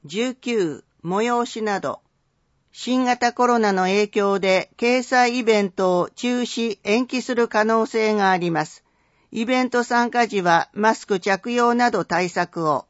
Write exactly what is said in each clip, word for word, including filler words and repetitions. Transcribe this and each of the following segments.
じゅうきゅう、催しなど。新型コロナの影響で掲載イベントを中止・延期する可能性があります。イベント参加時はマスク着用など対策を。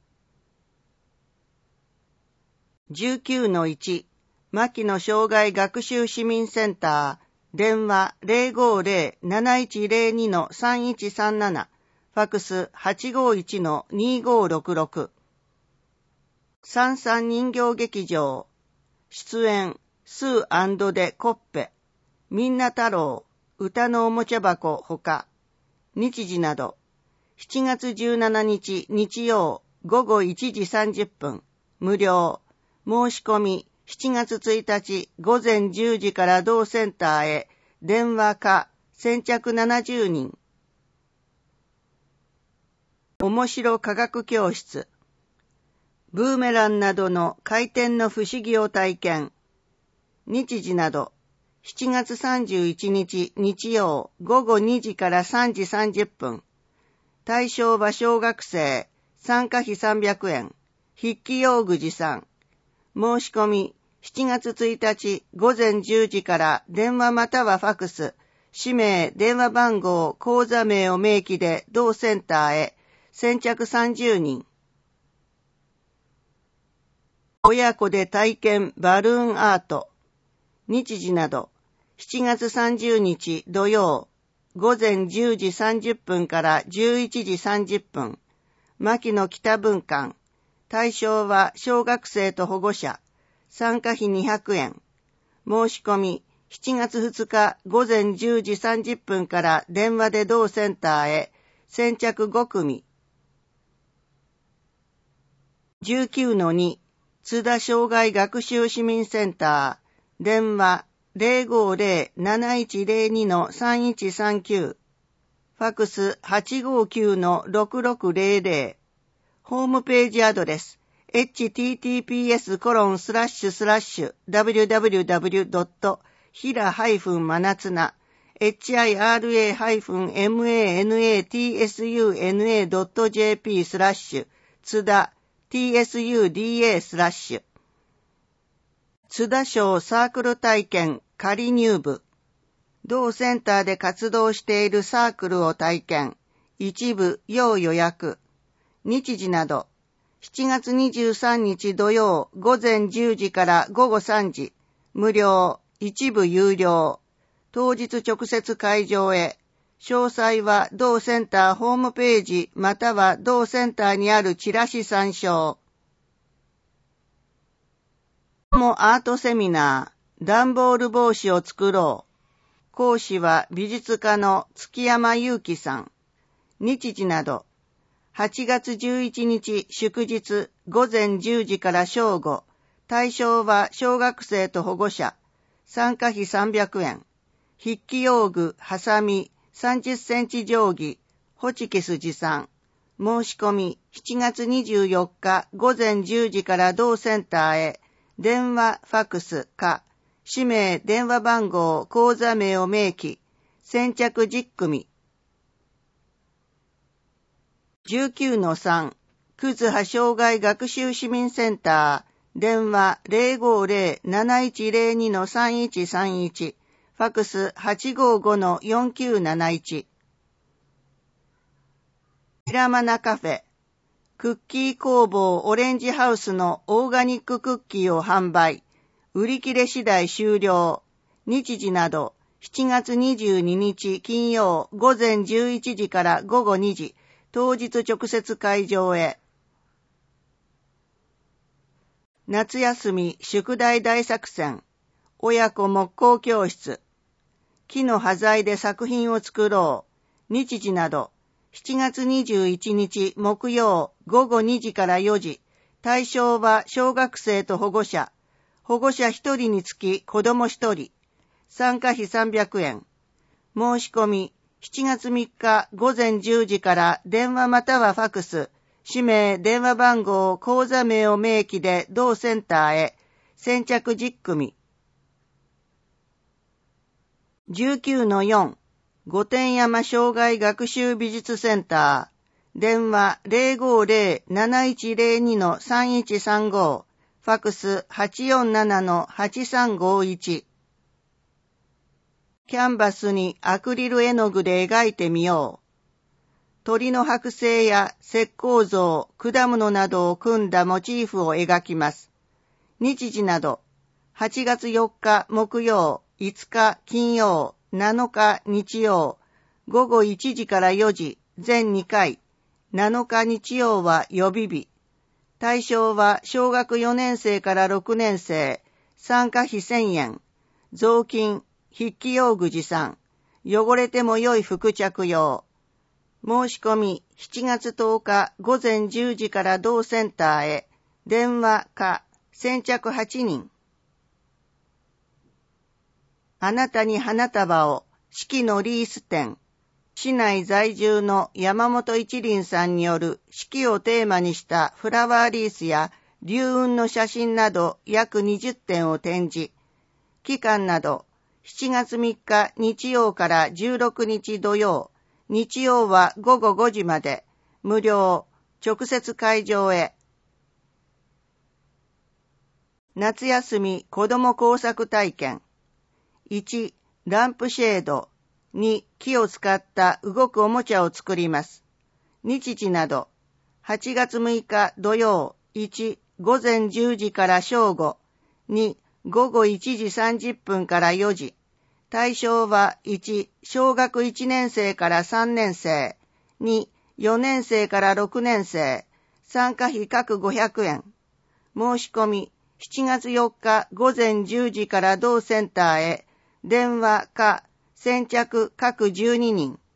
じゅうきゅうのいち、牧野障害学習市民センター、電話 ゼロごーゼロ なないちゼロに さんいちさんなな、ファックス はちごいち にごろくろく。さんさん人形劇場、出演、スー&でコッペ、みんな太郎、歌のおもちゃ箱ほか、日時など、しちがつじゅうしちにち日曜ごごいちじさんじゅっぷん、無料、申し込みしちがつついたちごぜんじゅうじから同センターへ、電話か先着ななじゅうにん。面白科学教室、ブーメランなどの回転の不思議を体験。日時など、しちがつさんじゅういちにち日曜ごごにじからさんじさんじゅっぷん。対象は小学生、参加費さんびゃくえん。筆記用具持参。申し込みしちがつついたちごぜんじゅうじから電話またはファクス、氏名、電話番号、口座名を明記で同センターへ、先着さんじゅうにん。親子で体験バルーンアート。日時など、しちがつさんじゅうにち土曜、ごぜんじゅうじさんじゅっぷんからじゅういちじさんじゅっぷん。牧野北文館。対象は小学生と保護者。参加費にひゃくえん。申し込みしちがつふつかごぜんじゅうじさんじゅっぷんから電話で同センターへ、先着ごくみ。じゅうきゅうのに、津田障害学習市民センター、電話 ゼロごーゼロ なないちゼロに さんいちさんきゅう、ファックス はちごきゅう ろくろくゼロゼロ、ホームページアドレス エイチティーティーピーエスコロンスラッシュスラッシュダブリュダブリュダブリュドットひらまなつな エイチアイアールエーエムエーエヌエーティーエスユーエヌエードットジェーピー スラッシュ津田 ティーエスユーディーエー スラッシュ津田省サークル体験仮入部。同センターで活動しているサークルを体験。一部要予約。日時など、しちがつにじゅうさんにち土曜ごぜんじゅうじからごごさんじ。無料、一部有料。当日直接会場へ。詳細は同センターホームページまたは同センターにあるチラシ参照。もアートセミナー、段ボール帽子を作ろう。講師は美術家の月山祐樹さん。日時など、はちがつじゅういちにち祝日ごぜんじゅうじから正午。対象は小学生と保護者。参加費さんびゃくえん。筆記用具、ハサミ、さんじゅっセンチ定規、ホチキス持参。申し込みしちがつにじゅうよっかごぜんじゅうじから同センターへ。電話、ファックスか、氏名、電話番号、口座名を明記、先着じゅっくみ。じゅうきゅうのさん、葛葉障害学習市民センター、電話 ゼロごーゼロ なないちゼロに さんいちさんいち、ファックス はちごごのよんきゅうなないち。ひらまなカフェ、クッキー工房オレンジハウスのオーガニッククッキーを販売。売り切れ次第終了。日時など、しちがつにじゅうににち金曜ごぜんじゅういちじからごごにじ。当日直接会場へ。夏休み宿題大作戦。親子木工教室。木の端材で作品を作ろう。日時など、しちがつにじゅういちにち木曜ごごにじからよじ。対象は小学生と保護者。保護者ひとりにつき子供ひとり。参加費さんびゃくえん。申し込みしちがつみっかごぜんじゅうじから電話またはファクス。氏名、電話番号、口座名を明記で同センターへ。先着じゅっくみ。じゅうきゅうのよん、御殿山障害学習美術センター。 電話 ゼロごゼロ なないちゼロに さんいちさんご、ファックス はちよんなな はちさんごいち。キャンバスにアクリル絵の具で描いてみよう。鳥の剥製や石膏像、果物などを組んだモチーフを描きます。日時など、はちがつよっか木曜、いつか金曜、なのか日曜、ごごいちじからよじ、全にかい、なのか日曜は予備日。対象は小学よねん生からろくねん生、参加費せんえん、雑巾、筆記用具持参、汚れても良い服着用。申し込みしちがつとおかごぜんじゅうじから同センターへ、電話か先着はちにん。あなたに花束を、四季のリース展。市内在住の山本一輪さんによる四季をテーマにしたフラワーリースや流雲の写真など約にじゅってんを展示。期間などしちがつみっか日曜からじゅうろくにち土曜、日曜はごごごじまで、無料、直接会場へ。夏休み子ども工作体験。いち、ランプシェード。に、木を使った動くおもちゃを作ります。日時など、はちがつむいか土曜、いち、ごぜんじゅうじから正午、に、ごごいちじさんじゅっぷんからよじ。対象はいち、小学いちねん生からさんねん生、に、よねん生からろくねん生、参加費各ごひゃくえん。申し込みしちがつよっかごぜんじゅうじから同センターへ、電話か先着各じゅうににん。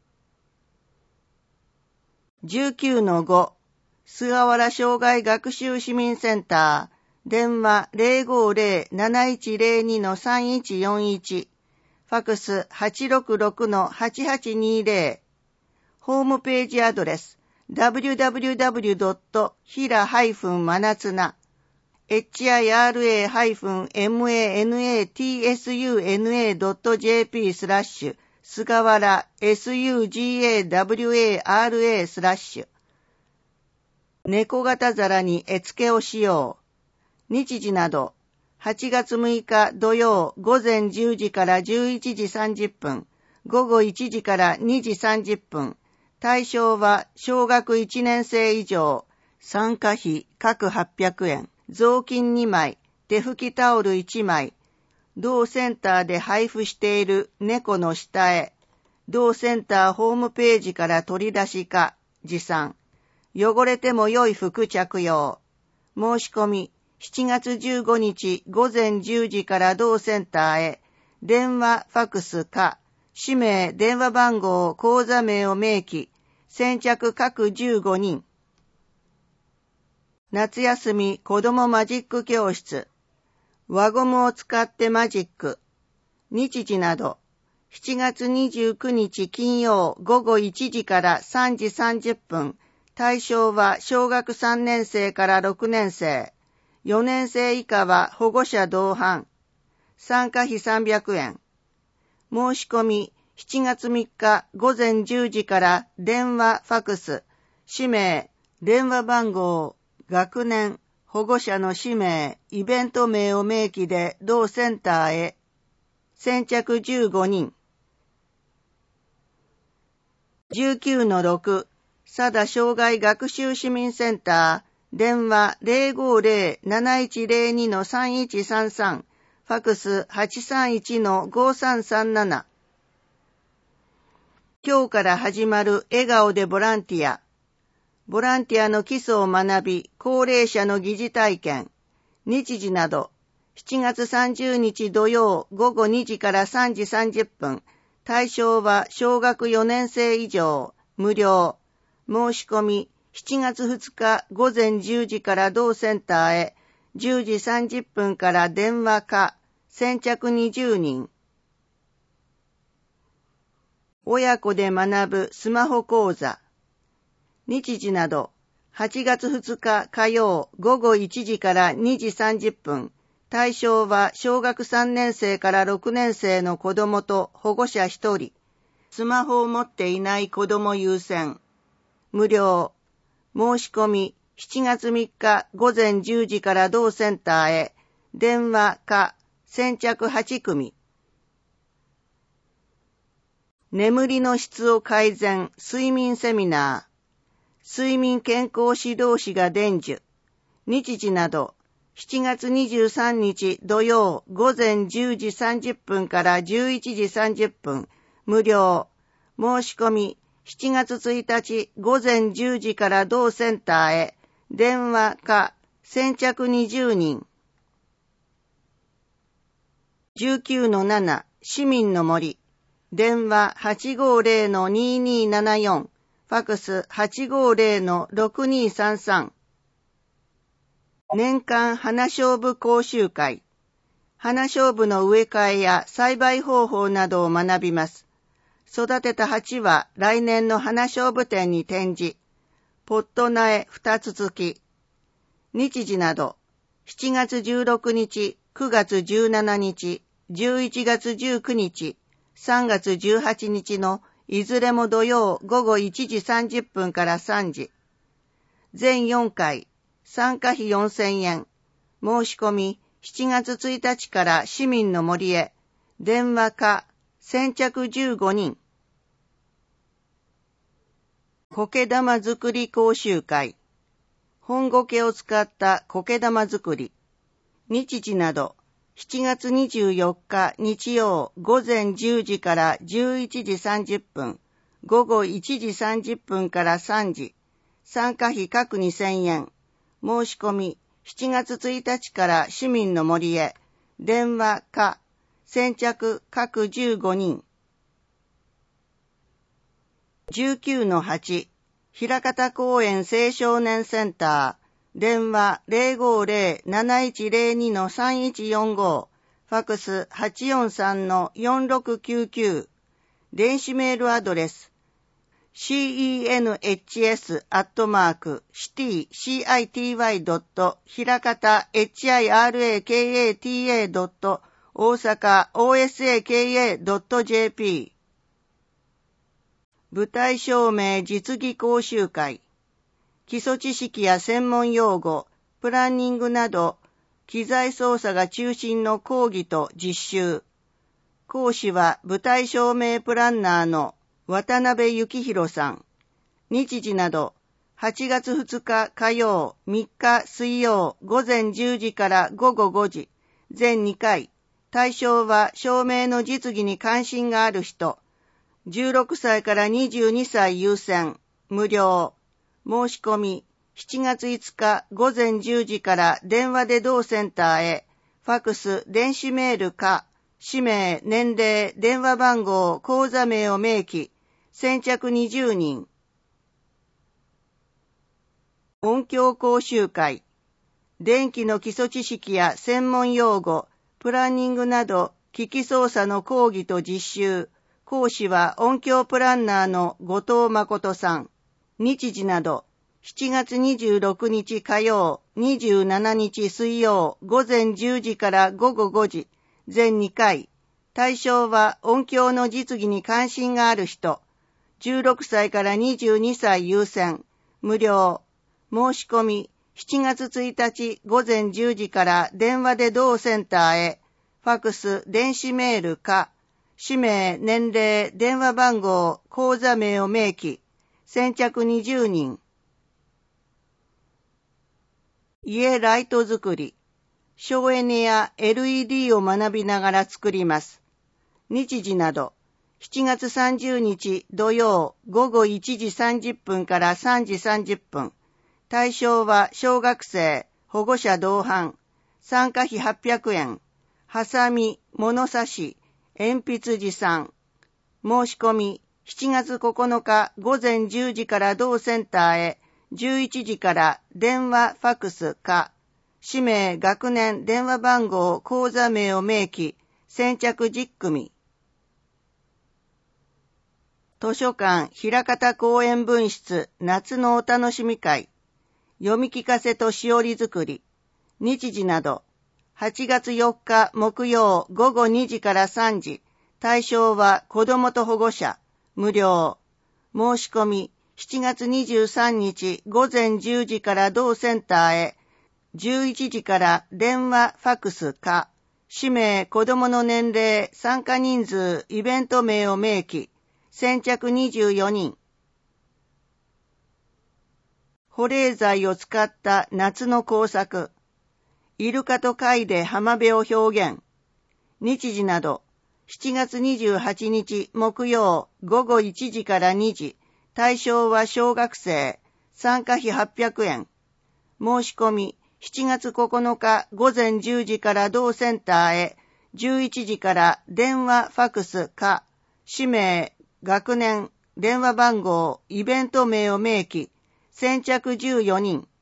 じゅうきゅうのご、菅原障害学習市民センター、電話 ゼロごゼロ なないちゼロに さんいちよんいち、ファックス はちろくろく はちはちにゼロ、ホームページアドレス ダブリューダブリューダブリュードットひらまなつな エイチアイアールエーエムエーエヌエーティーエスユーエヌエードットジェーピー スラッシュ菅原 エスユージーエーダブリューエーアールエー スラッシュ猫型皿に絵付けをしよう。日時などはちがつむいか土曜ごぜんじゅうじからじゅういちじさんじゅっぷん、ごごいちじからにじさんじゅっぷん。対象は小学いちねん生以上。参加費各はっぴゃくえん。雑巾にまい、手拭きタオルいちまい。同センターで配布している猫の下へ。同センターホームページから取り出しか持参。汚れても良い服着用。申し込みしちがつじゅうごにちごぜんじゅうじから同センターへ。電話ファックスか氏名電話番号口座名を明記。先着各じゅうごにん。夏休み子どもマジック教室。輪ゴムを使ってマジック。日時などしちがつにじゅうくにち金曜ごごいちじからさんじさんじゅっぷん。対象は小学さんねん生からろくねん生。よねん生以下は保護者同伴。参加費さんびゃくえん。申し込みしちがつみっかごぜんじゅうじから電話ファックス。氏名、電話番号、学年、保護者の氏名、イベント名を明記で同センターへ。先着じゅうごにん。じゅうきゅうのろく、佐田障害学習市民センター、電話 ゼロごゼロ なないちゼロに さんいちさんさん、ファックス はちさんいち ごさんさんなな。今日から始まる笑顔でボランティア。ボランティアの基礎を学び、高齢者の疑似体験。日時など、しちがつさんじゅうにち土曜ごごにじからさんじさんじゅっぷん。対象は小学よねん生以上。無料。申し込みしちがつふつかごぜんじゅうじから同センターへ。じゅうじさんじゅっぷんから電話か。先着にじゅうにん。親子で学ぶスマホ講座。日時など、はちがつふつか火曜ごごいちじからにじさんじゅっぷん。対象は小学さんねん生からろくねん生の子どもと保護者ひとり。スマホを持っていない子ども優先。 無料。申し込み、しちがつみっか午前じゅうじから同センターへ。電話か、先着はちくみ。眠りの質を改善、睡眠セミナー。睡眠健康指導士が伝授。日時など、しちがつにじゅうさんにち土曜午前じゅうじさんじゅっぷんからじゅういちじさんじゅっぷん。無料。申し込み、しちがつついたち午前じゅうじから同センターへ。電話か、先着にじゅうにん。じゅうきゅうのなな 市民の森。電話 はちごーぜろのにーにーななよん。ファクス はちごーぜろのろくにーさんさん。年間花菖蒲講習会。花菖蒲の植え替えや栽培方法などを学びます。育てた鉢は来年の花菖蒲展に展示。ポット苗二つ付き。日時など、しちがつじゅうろくにち、くがつじゅうしちにち、じゅういちがつじゅうくにち、さんがつじゅうはちにちのいずれも土曜午後いちじさんじゅっぷんからさんじ。全よんかい、参加費よんせんえん。申し込みしちがつついたちから市民の森へ。電話か、先着じゅうごにん。苔玉作り講習会。本苔を使った苔玉作り。日時など、しちがつにじゅうよっか日曜午前じゅうじからじゅういちじさんじゅっぷん、午後いちじさんじゅっぷんからさんじ。参加費各にせんえん。申し込みしちがつついたちから市民の森へ。電話か、先着各じゅうごにん。じゅうきゅうのはち、枚方公園青少年センター。電話 ぜろごーぜろ なないちぜろに のさんいちよんご。ファクス はちよんさんのよんろくきゅうきゅう。電子メールアドレス シーイーエヌエイチエス アットマーク シティ シーアイティーワイ ドット ひらかた エイチアイアールエーケーエーティーエー ドット 大阪 オーエスエーケーエー ドット ジェーピー。舞台照明実技講習会。基礎知識や専門用語、プランニングなど、機材操作が中心の講義と実習。講師は舞台照明プランナーの渡辺幸宏さん。日時など、はちがつふつか火曜、みっか水曜、午前じゅうじから午後ごじ、全にかい。対象は照明の実技に関心がある人。じゅうろくさいからにじゅうにさい優先。無料。申し込み、しちがついつか午前じゅうじから電話で同センターへ。ファクス、電子メールか、氏名、年齢、電話番号、口座名を明記。先着にじゅうにん。音響講習会。電気の基礎知識や専門用語、プランニングなど、機器操作の講義と実習。講師は音響プランナーの後藤誠さん。日時など、しちがつにじゅうろくにち火曜、にじゅうしちにち水曜、午前じゅうじから午後ごじ、全にかい。対象は音響の実技に関心がある人。じゅうろくさいからにじゅうにさい優先。無料。申し込み、しちがつついたち午前じゅうじから電話で同センターへ。ファクス、電子メールか、氏名、年齢、電話番号、口座名を明記。先着にじゅうにん。家ライト作り。省エネや エルイーディー を学びながら作ります。日時など、しちがつさんじゅうにち土曜午後いちじさんじゅっぷんからさんじさんじゅっぷん。対象は小学生、保護者同伴。参加費はっぴゃくえん。ハサミ、物差し、鉛筆持参。申し込み、しちがつここのか午前じゅうじから同センターへ、じゅういちじから電話ファクスか、氏名、学年、電話番号、口座名を明記、先着じゅっくみ。図書館枚方公園分室夏のお楽しみ会。読み聞かせとしおり作り。日時など、はちがつよっか木曜午後にじからさんじ。対象は子どもと保護者。無料。申し込み、 しちがつにじゅうさんにちごぜんじゅうじから同センターへ、じゅういちじから電話、ファクスか、氏名、子供の年齢、参加人数、イベント名を明記、先着にじゅうよにん。保冷剤を使った夏の工作。イルカと貝で浜辺を表現。日時など、しちがつにじゅうはちにち木曜ごごいちじからにじ。対象は小学生。参加費はっぴゃくえん。申し込み、しちがつここのかごぜんじゅうじから同センターへ、じゅういちじから電話、ファクスか、氏名、学年、電話番号、イベント名を明記、先着じゅうよにん。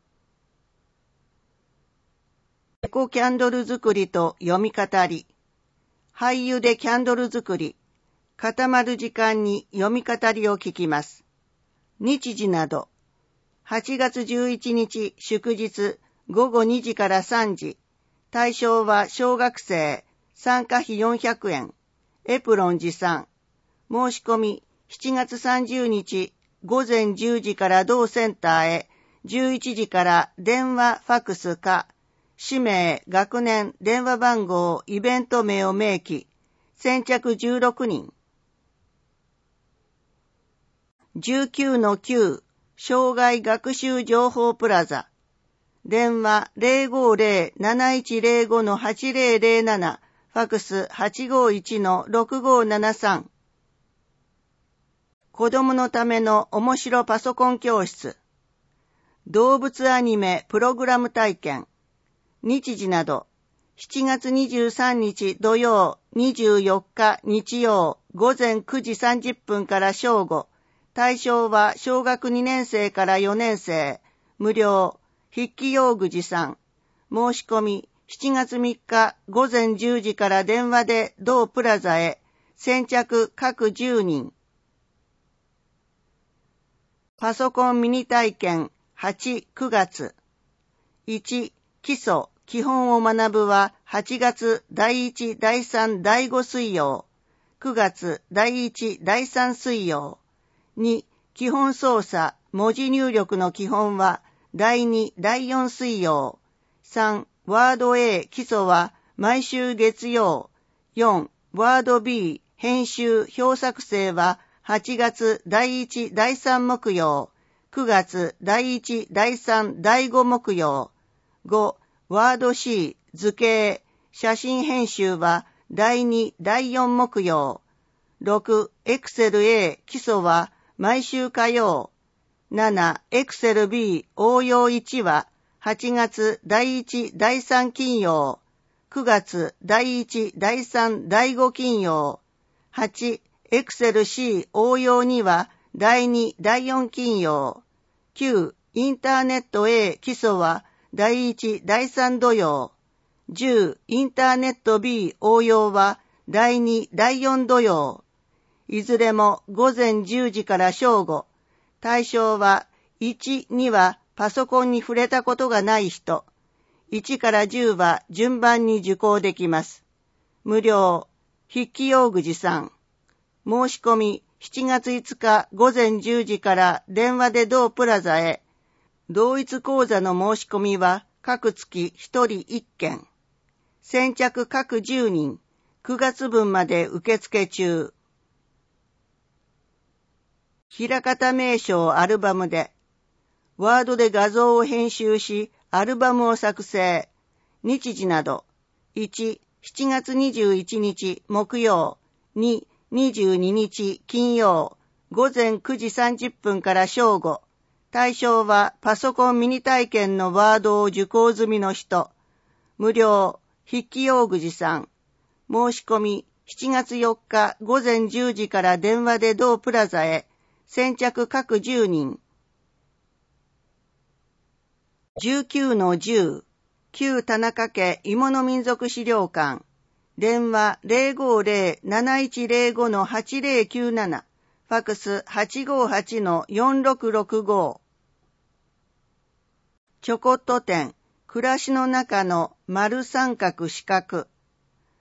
エコキャンドル作りと読み語り。廃油でキャンドル作り。固まる時間に読み語りを聞きます。日時など。はちがつじゅういちにち祝日ごごにじからさんじ。対象は小学生。参加費よんひゃくえん。エプロン持参。申し込みしちがつさんじゅうにちごぜんじゅうじから同センターへ、じゅういちじから電話、ファクスか、氏名、学年、電話番号、イベント名を明記、先着じゅうろくにん。じゅうきゅうのきゅう、障害学習情報プラザ。電話 ゼロごゼロ なないちゼロご はちゼロゼロなな、ファクス はちごいち ろくごななさん。子供のための面白パソコン教室。動物アニメプログラム体験。日時など、しちがつにじゅうさんにち土曜、にじゅうよっか日曜、ごぜんくじさんじゅっぷんから正午。対象は小学にねんせいからよねんせい。無料。筆記用具持参。申し込み、しちがつみっかごぜんじゅうじから電話で同プラザへ。先着各じゅうにん。パソコンミニ体験はち、くがつ。いち、基礎、基本を学ぶははちがつだいいち、だいさん、だいご水曜。くがつだいいち、だいさん水曜。に、基本操作、文字入力の基本はだいに、だいよん水曜。さん、ワード A 基礎は毎週月曜。よん、ワード B 編集、表作成ははちがつだいいち、だいさん木曜。くがつだいいち、だいさん、だいご木曜。ご、ワード C 図形、写真編集はだいに、だいよん木曜。ろく、エクセル A 基礎は毎週火曜。なな、エクセル B 応用いちははちがつだいいち、だいさん金曜。くがつだいいち、だいさん、だいご金曜。はち、エクセル C 応用にはだいに、だいよん金曜。きゅう、インターネット A 基礎はだいいち、だいさん土曜。じゅう、インターネット B 応用はだいに、だいよん土曜。いずれもごぜんじゅうじから正午。対象はいち、にはパソコンに触れたことがない人。いちからじゅうは順番に受講できます。無料。筆記用具持参。申し込みしちがついつかごぜんじゅうじから電話で同プラザへ。同一講座の申し込みは各月ひとりいっけん。先着各じゅうにん。くがつぶんまで受付中。平方名称アルバムで。ワードで画像を編集し、アルバムを作成。日時など。いち、しちがつにじゅういちにち木曜。に、にじゅうににち金曜。ごぜんくじさんじゅっぷんから正午。対象はパソコンミニ体験のワードを受講済みの人。無料。筆記用具持参。申し込みしちがつよっかごぜんじゅうじから電話で同プラザへ。先着各じゅうにん。じゅうきゅうのじゅう、旧田中家芋の民族資料館。電話 ゼロごゼロ なないちゼロご はちゼロきゅうなな。ファクス はちごはち よんろくろくご。ちょこっと展。暮らしの中の丸三角四角。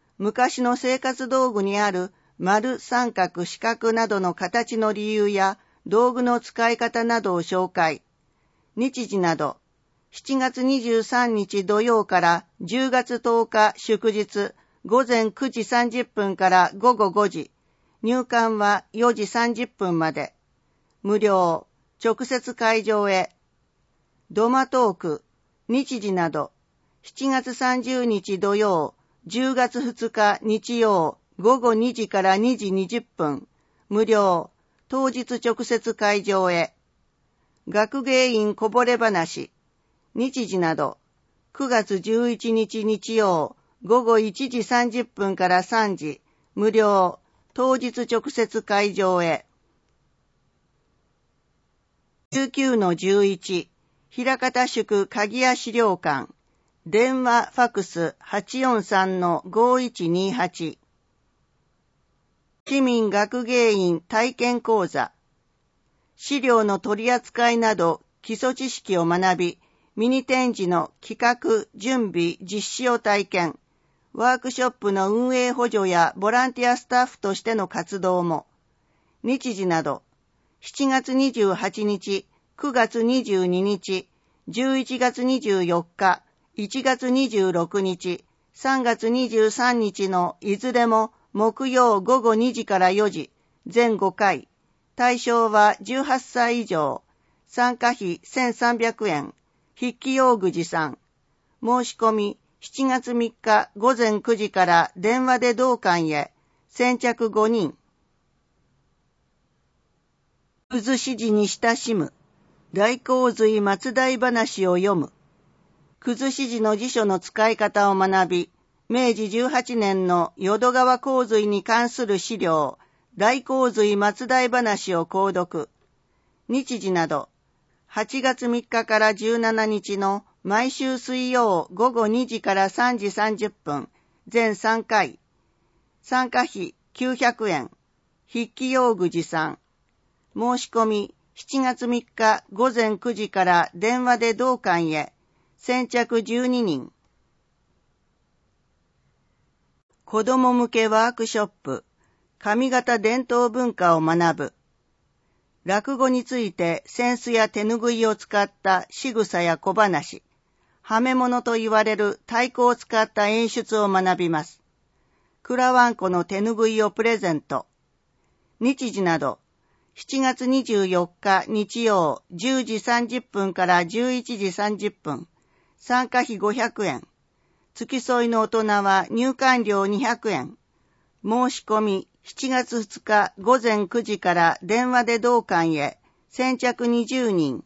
昔の生活道具にある丸三角四角などの形の理由や道具の使い方などを紹介。日時など、しちがつにじゅうさんにち土曜からじゅうがつとおか祝日、午前くじさんじゅっぷんから午後ごじ、入館はよじさんじゅっぷんまで。無料、直接会場へ。土間トーク、日時など、しちがつさんじゅうにち土曜、じゅうがつふつか日曜、午後にじからにじにじゅっぷん、無料、当日直接会場へ。学芸員こぼれ話、日時など、くがつじゅういちにち日曜、午後いちじさんじゅっぷんからさんじ、無料、当日直接会場へ。じゅうきゅうのじゅういち、枚方宿鍵屋資料館、電話ファクス はちよんさんのごいちにはち。市民学芸員体験講座。資料の取り扱いなど基礎知識を学び、ミニ展示の企画、準備、実施を体験。ワークショップの運営補助やボランティアスタッフとしての活動も。日時など、しちがつにじゅうはちにち、くがつにじゅうににち、じゅういちがつにじゅうよっか、いちがつにじゅうろくにち、さんがつにじゅうさんにちのいずれも木曜午後にじからよじ、全ごかい。対象はじゅうはっさい以上。参加費せんさんびゃくえん。筆記用具持参。申し込みしちがつみっか午前くじから電話で同館へ。先着ごにん。渦指示に親しむ。大洪水末代話を読む。くず指示の辞書の使い方を学び、めいじじゅうはちねんの淀川洪水に関する資料、大洪水末代話を購読。日時など、はちがつみっかからじゅうしちにちの毎週水曜午後にじからさんじさんじゅっぷん、全さんかい。参加費きゅうひゃくえん。筆記用具持参。申し込みしちがつみっか午前くじから電話で同館へ。先着じゅうににん。子ども向けワークショップ、上方伝統文化を学ぶ。落語について扇子や手ぬぐいを使った仕草や小話、はめ物と言われる太鼓を使った演出を学びます。蔵わんこの手ぬぐいをプレゼント。日時など、しちがつにじゅうよっか日曜じゅうじさんじゅっぷんからじゅういちじさんじゅっぷん。参加費ごひゃくえん。付き添いの大人は入館料にひゃくえん。申し込みしちがつふつか午前くじから電話で同館へ。先着にじゅうにん。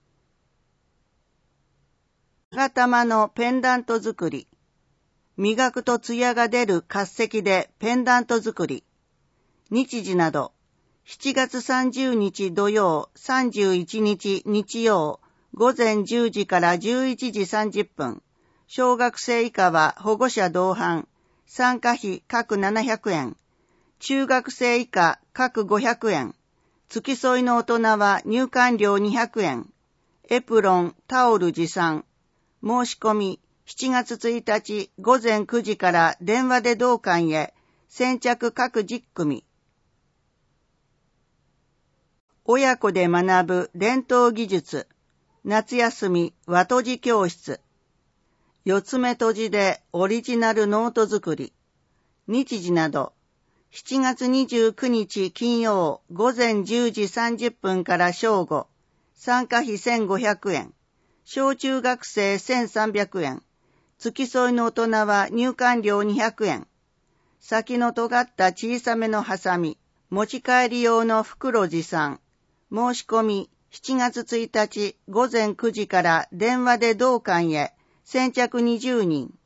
長玉のペンダント作り。磨くと艶が出る滑石でペンダント作り。日時など、しちがつさんじゅうにち土曜、さんじゅういちにち日曜、午前じゅうじからじゅういちじさんじゅっぷん。小学生以下は保護者同伴。参加費各ななひゃくえん。中学生以下各ごひゃくえん。付き添いの大人は入館料にひゃくえん。エプロン、タオル持参。申し込みしちがつついたち午前くじから電話で同館へ。先着各じゅっくみ。親子で学ぶ伝統技術。夏休み和とじ教室。四つ目とじでオリジナルノート作り。日時など、しちがつにじゅうくにち金曜午前じゅうじさんじゅっぷんから正午。参加費せんごひゃくえん。小中学生せんさんびゃくえん。付き添いの大人は入館料にひゃくえん。先の尖った小さめのハサミ、持ち帰り用の袋持参。申し込みしちがつついたち午前くじから電話で同館へ。先着にじゅうにん。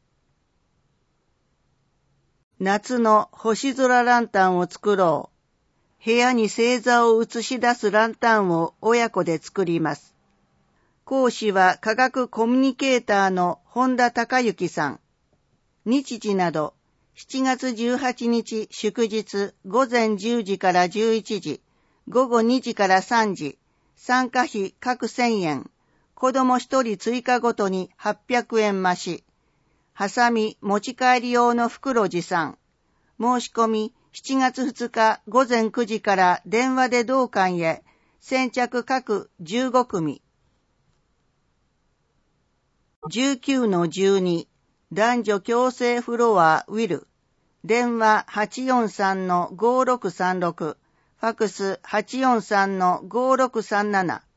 夏の星空ランタンを作ろう。部屋に星座を映し出すランタンを親子で作ります。講師は科学コミュニケーターの本田隆之さん。日時など、しちがつじゅうはちにち祝日午前じゅうじからじゅういちじ、午後にじからさんじ、参加費各せんえん。子供一人追加ごとにはっぴゃくえん増し。ハサミ持ち帰り用の袋持参。申し込みしちがつふつか午前くじから電話で同館へ先着各じゅうごくみ。じゅうきゅうのじゅうに 男女共生フロアウィル。電話 はちよんさんのごろくさんろく。ファクス はちよんさんのごろくさんなな。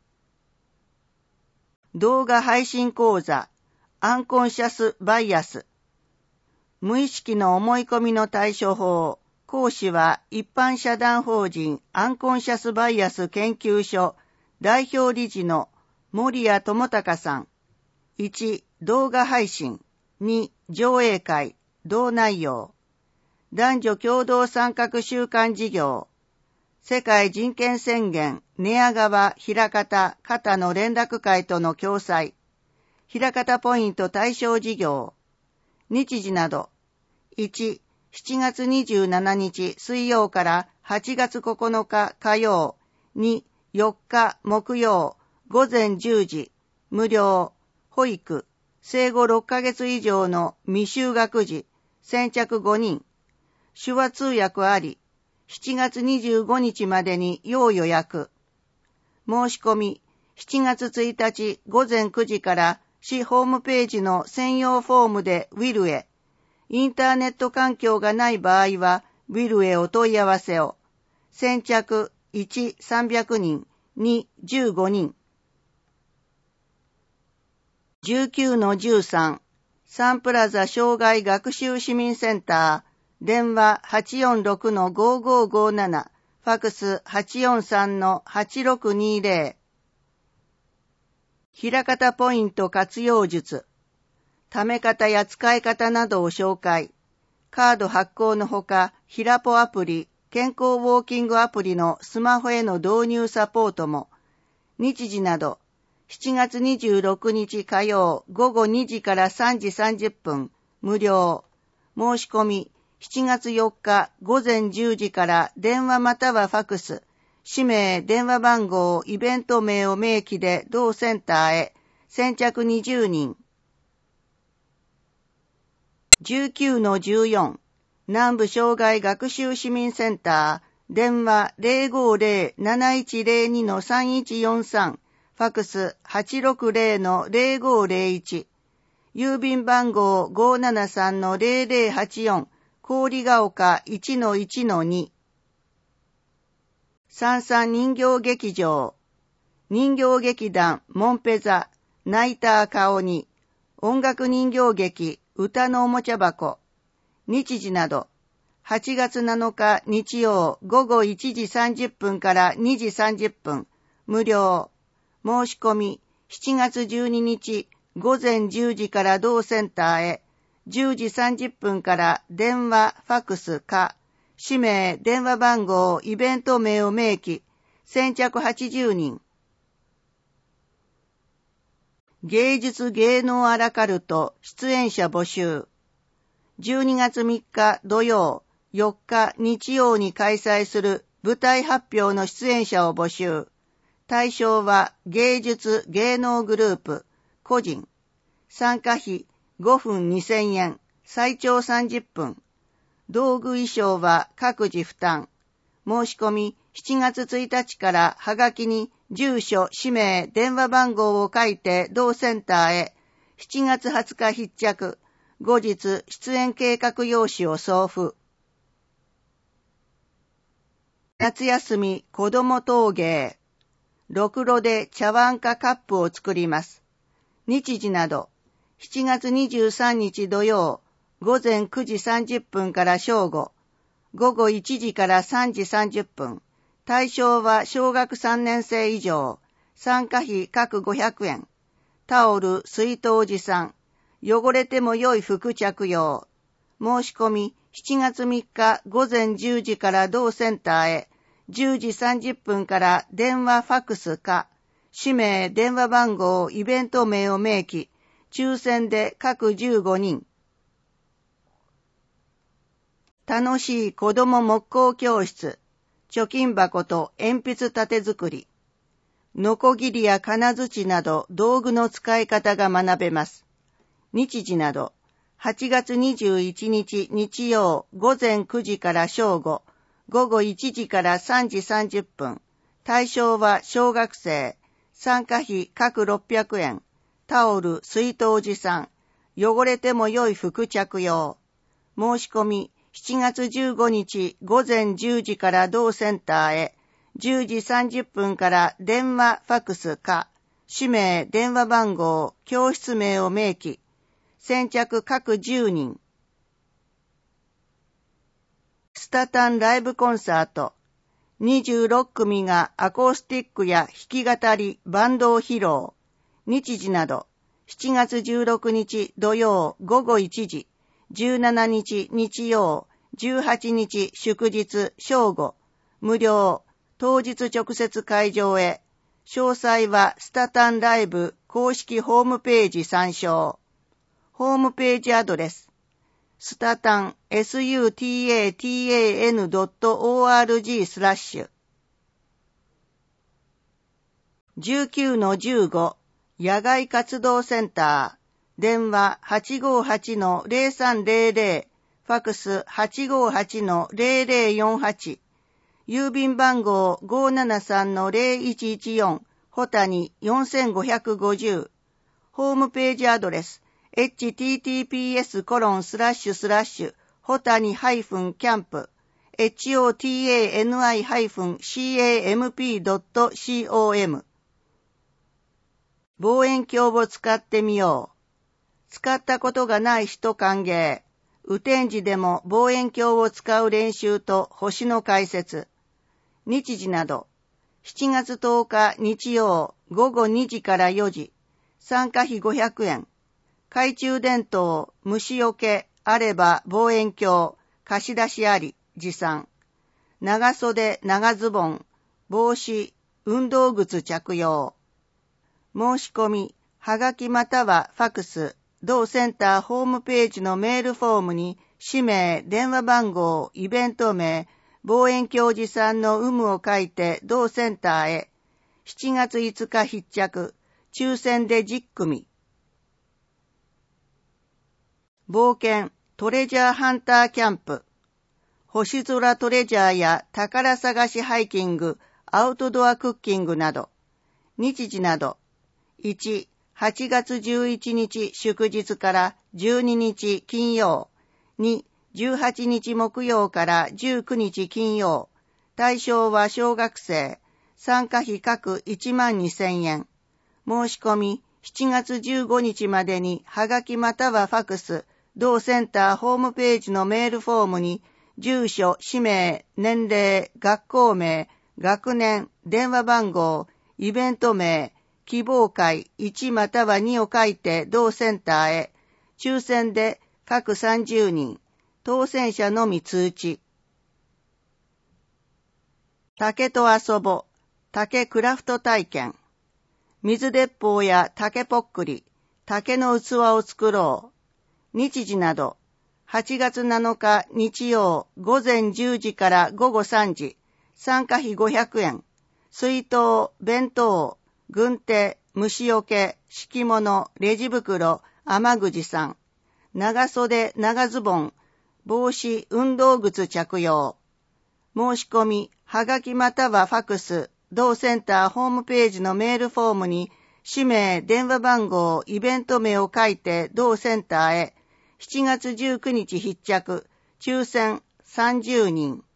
動画配信講座アンコンシャスバイアス。無意識の思い込みの対処法。講師は一般社団法人アンコンシャスバイアス研究所代表理事の森谷智隆さん。いち. 動画配信。に. 上映会。同内容。男女共同参画週間事業。世界人権宣言、寝屋川、枚方、方の連絡会との共催。枚方ポイント対象事業。日時など。いち. しちがつにじゅうしちにち水曜からはちがつここのか火曜。に. よっか木曜。午前じゅうじ。無料。保育。生後ろっかげつ以上の未就学児。先着ごにん。手話通訳あり。しちがつにじゅうごにちまでに要予約。申し込み、しちがつついたち午前くじから市ホームページの専用フォームでウィルへ。インターネット環境がない場合は、ウィルへお問い合わせを。先着いち、さんびゃくにん、に、じゅうごにん。じゅうきゅうのじゅうさん、サンプラザ障害学習市民センター。電話 はちよんろくのごごごなな、ファクス はちよんさんのはちろくにぜろ。枚方ポイント活用術。貯め方や使い方などを紹介。カード発行のほか、ひらぽアプリ、健康ウォーキングアプリのスマホへの導入サポートも。日時など、しちがつにじゅうろくにち火曜ごごにじからさんじさんじゅっぷん、無料。申し込み、しちがつよっか午前じゅうじから電話またはファクス、氏名、電話番号、イベント名を明記で同センターへ、先着にじゅうにん。じゅうきゅうのじゅうよん、南部障害学習市民センター、電話 ぜろごぜろ なないちぜろにのさんいちよんさん、ファクス はちろくぜろのぜろごぜろいち、郵便番号 ごーななさんのぜろぜろはちよん、郡ヶ丘 いちのいちのに。三三人形劇場。人形劇団モンペザ、ナイター顔に。音楽人形劇歌のおもちゃ箱。日時など。はちがつなのか日曜ごごいちじさんじゅっぷんからにじさんじゅっぷん。無料。申し込みしちがつじゅうににち午前じゅうじから同センターへ。じゅうじさんじゅっぷんから電話、ファクスか、氏名、電話番号、イベント名を明記、先着はちじゅうにん。芸術芸能アラカルト出演者募集。じゅうにがつみっか土曜、よっか日曜に開催する舞台発表の出演者を募集。対象は芸術芸能グループ、個人。参加費ごふんにせんえん、最長さんじゅっぷん。道具衣装は各自負担。申し込みしちがつついたちからはがきに住所、氏名、電話番号を書いて同センターへ。しちがつはつか必着。後日出演計画用紙を送付。夏休み子ども陶芸。ろくろで茶碗かカップを作ります。日時など。しちがつにじゅうさんにち土曜、午前くじさんじゅっぷんから正午、ごごいちじからさんじさんじゅっぷん。対象は小学さんねんせい以上。参加費各ごひゃくえん。タオル、水筒持参。汚れても良い服着用。申し込みしちがつみっか午前じゅうじから同センターへ。じゅうじさんじゅっぷんから電話ファクスか、氏名、電話番号、イベント名を明記。抽選で各じゅうごにん。楽しい子ども木工教室。貯金箱と鉛筆立て作り。ノコギリや金槌など道具の使い方が学べます。日時など、 はちがつにじゅういちにち日曜午前くじから正午、午後いちじからさんじさんじゅっぷん。対象は小学生。参加費各ろっぴゃくえん。タオル、水筒持参。汚れても良い服着用。申し込みしちがつじゅうごにち午前じゅうじから同センターへ。じゅうじさんじゅっぷんから電話、ファクスか。氏名、電話番号、教室名を明記。先着各じゅうにん。スタタンライブコンサート。にじゅうろっくみがアコースティックや弾き語り、バンドを披露。日時など、しちがつじゅうろくにち土曜午後いちじ、じゅうしちにち日曜、じゅうはちにち祝日正午、無料、当日直接会場へ。詳細はスタタンライブ公式ホームページ参照。ホームページアドレス。スタタン、エスユータタンドットオーアールジー スラッシュ。じゅうきゅうのじゅうご、野外活動センター。電話 はちごはちのゼロさんゼロゼロ、ファクス はちごはちのゼロゼロよんはち。郵便番号 ごーななさんのゼロいちいちよん、ホタニよんごごゼロ。ホームページアドレス。エイチティーティーピーエスコロンスラッシュスラッシュホタニハイフンキャンプ ホタニ ハイフンキャンプ ドットコム 望遠鏡を使ってみよう。使ったことがない人歓迎。雨天時でも望遠鏡を使う練習と星の解説。日時などしちがつとおか日曜午後にじからよじ。参加費ごひゃくえん。懐中電灯、虫除け、あれば望遠鏡、貸し出しあり、持参。長袖、長ズボン、帽子、運動靴着用。申し込み、はがきまたはファクス、同センターホームページのメールフォームに、氏名、電話番号、イベント名、望遠鏡持参の有無を書いて同センターへ。しちがついつか必着、抽選でじゅっくみ。冒険トレジャーハンターキャンプ。星空トレジャーや宝探しハイキング、アウトドアクッキングなど。日時など。いち、はちがつじゅういちにち祝日からじゅうににち金曜。に、じゅうはちにち木曜からじゅうくにち金曜。対象は小学生。参加費各いちまんにせんえん。申し込みしちがつじゅうごにちまでにはがきまたはファクス、同センターホームページのメールフォームに住所、氏名、年齢、学校名、学年、電話番号、イベント名、希望会いちまたはにを書いて同センターへ。抽選で各さんじゅうにん。当選者のみ通知。竹と遊ぼ。竹クラフト体験。水鉄砲や竹ぽっくり、竹の器を作ろう。日時など、はちがつなのか日曜午前じゅうじから午後さんじ、参加費ごひゃくえん。水筒、弁当、軍手、虫除け、敷物、レジ袋、雨具持参。長袖、長ズボン、帽子、運動靴着用。申し込み、はがきまたはファクス、同センターホームページのメールフォームに、氏名、電話番号、イベント名を書いて同センターへ。しちがつじゅうくにち必着、抽選さんじゅうにん。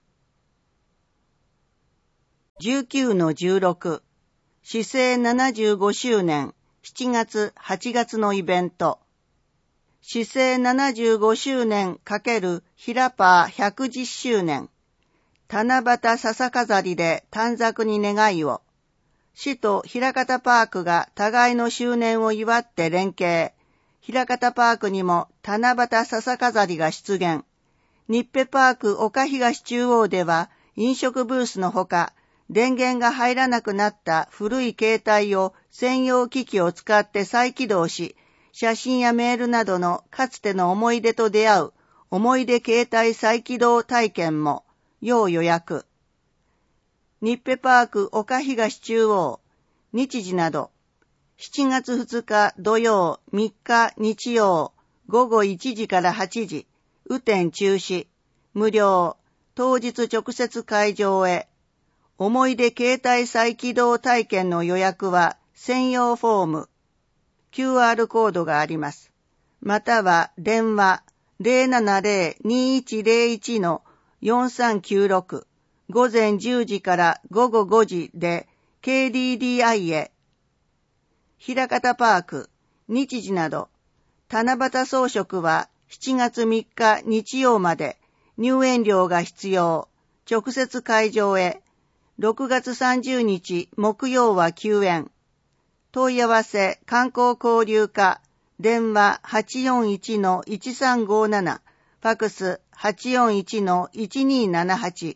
じゅうきゅうのじゅうろく、市政ななじゅうごしゅうねん、しちがつ、はちがつのイベント。市政ななじゅうごしゅうねん×ひらパーひゃくじゅっしゅうねん。七夕笹飾りで短冊に願いを。市と枚方パークが互いの周年を祝って連携。枚方パークにも七夕笹飾りが出現。日ペパーク岡東中央では飲食ブースのほか、電源が入らなくなった古い携帯を専用機器を使って再起動し、写真やメールなどのかつての思い出と出会う思い出携帯再起動体験も要予約。日ペパーク岡東中央、日時など、しちがつふつか土曜、みっか日曜、 ごごいちじからはちじ、雨天中止、無料、当日直接会場へ。思い出携帯再起動体験の予約は専用フォーム、キューアール コードがあります。または電話 ゼロななゼロ にいちゼロいち のよんさんきゅうろく午前じゅうじから午後ごじで ケーディーディーアイ へ。枚方パーク、日時など、七夕装飾はしちがつみっか日曜まで入園料が必要。直接会場へ。ろくがつさんじゅうにち木曜は休園。問い合わせ観光交流課、電話 はちよんいちのいちさんごなな、ファクス はちよんいちのいちにーななはち。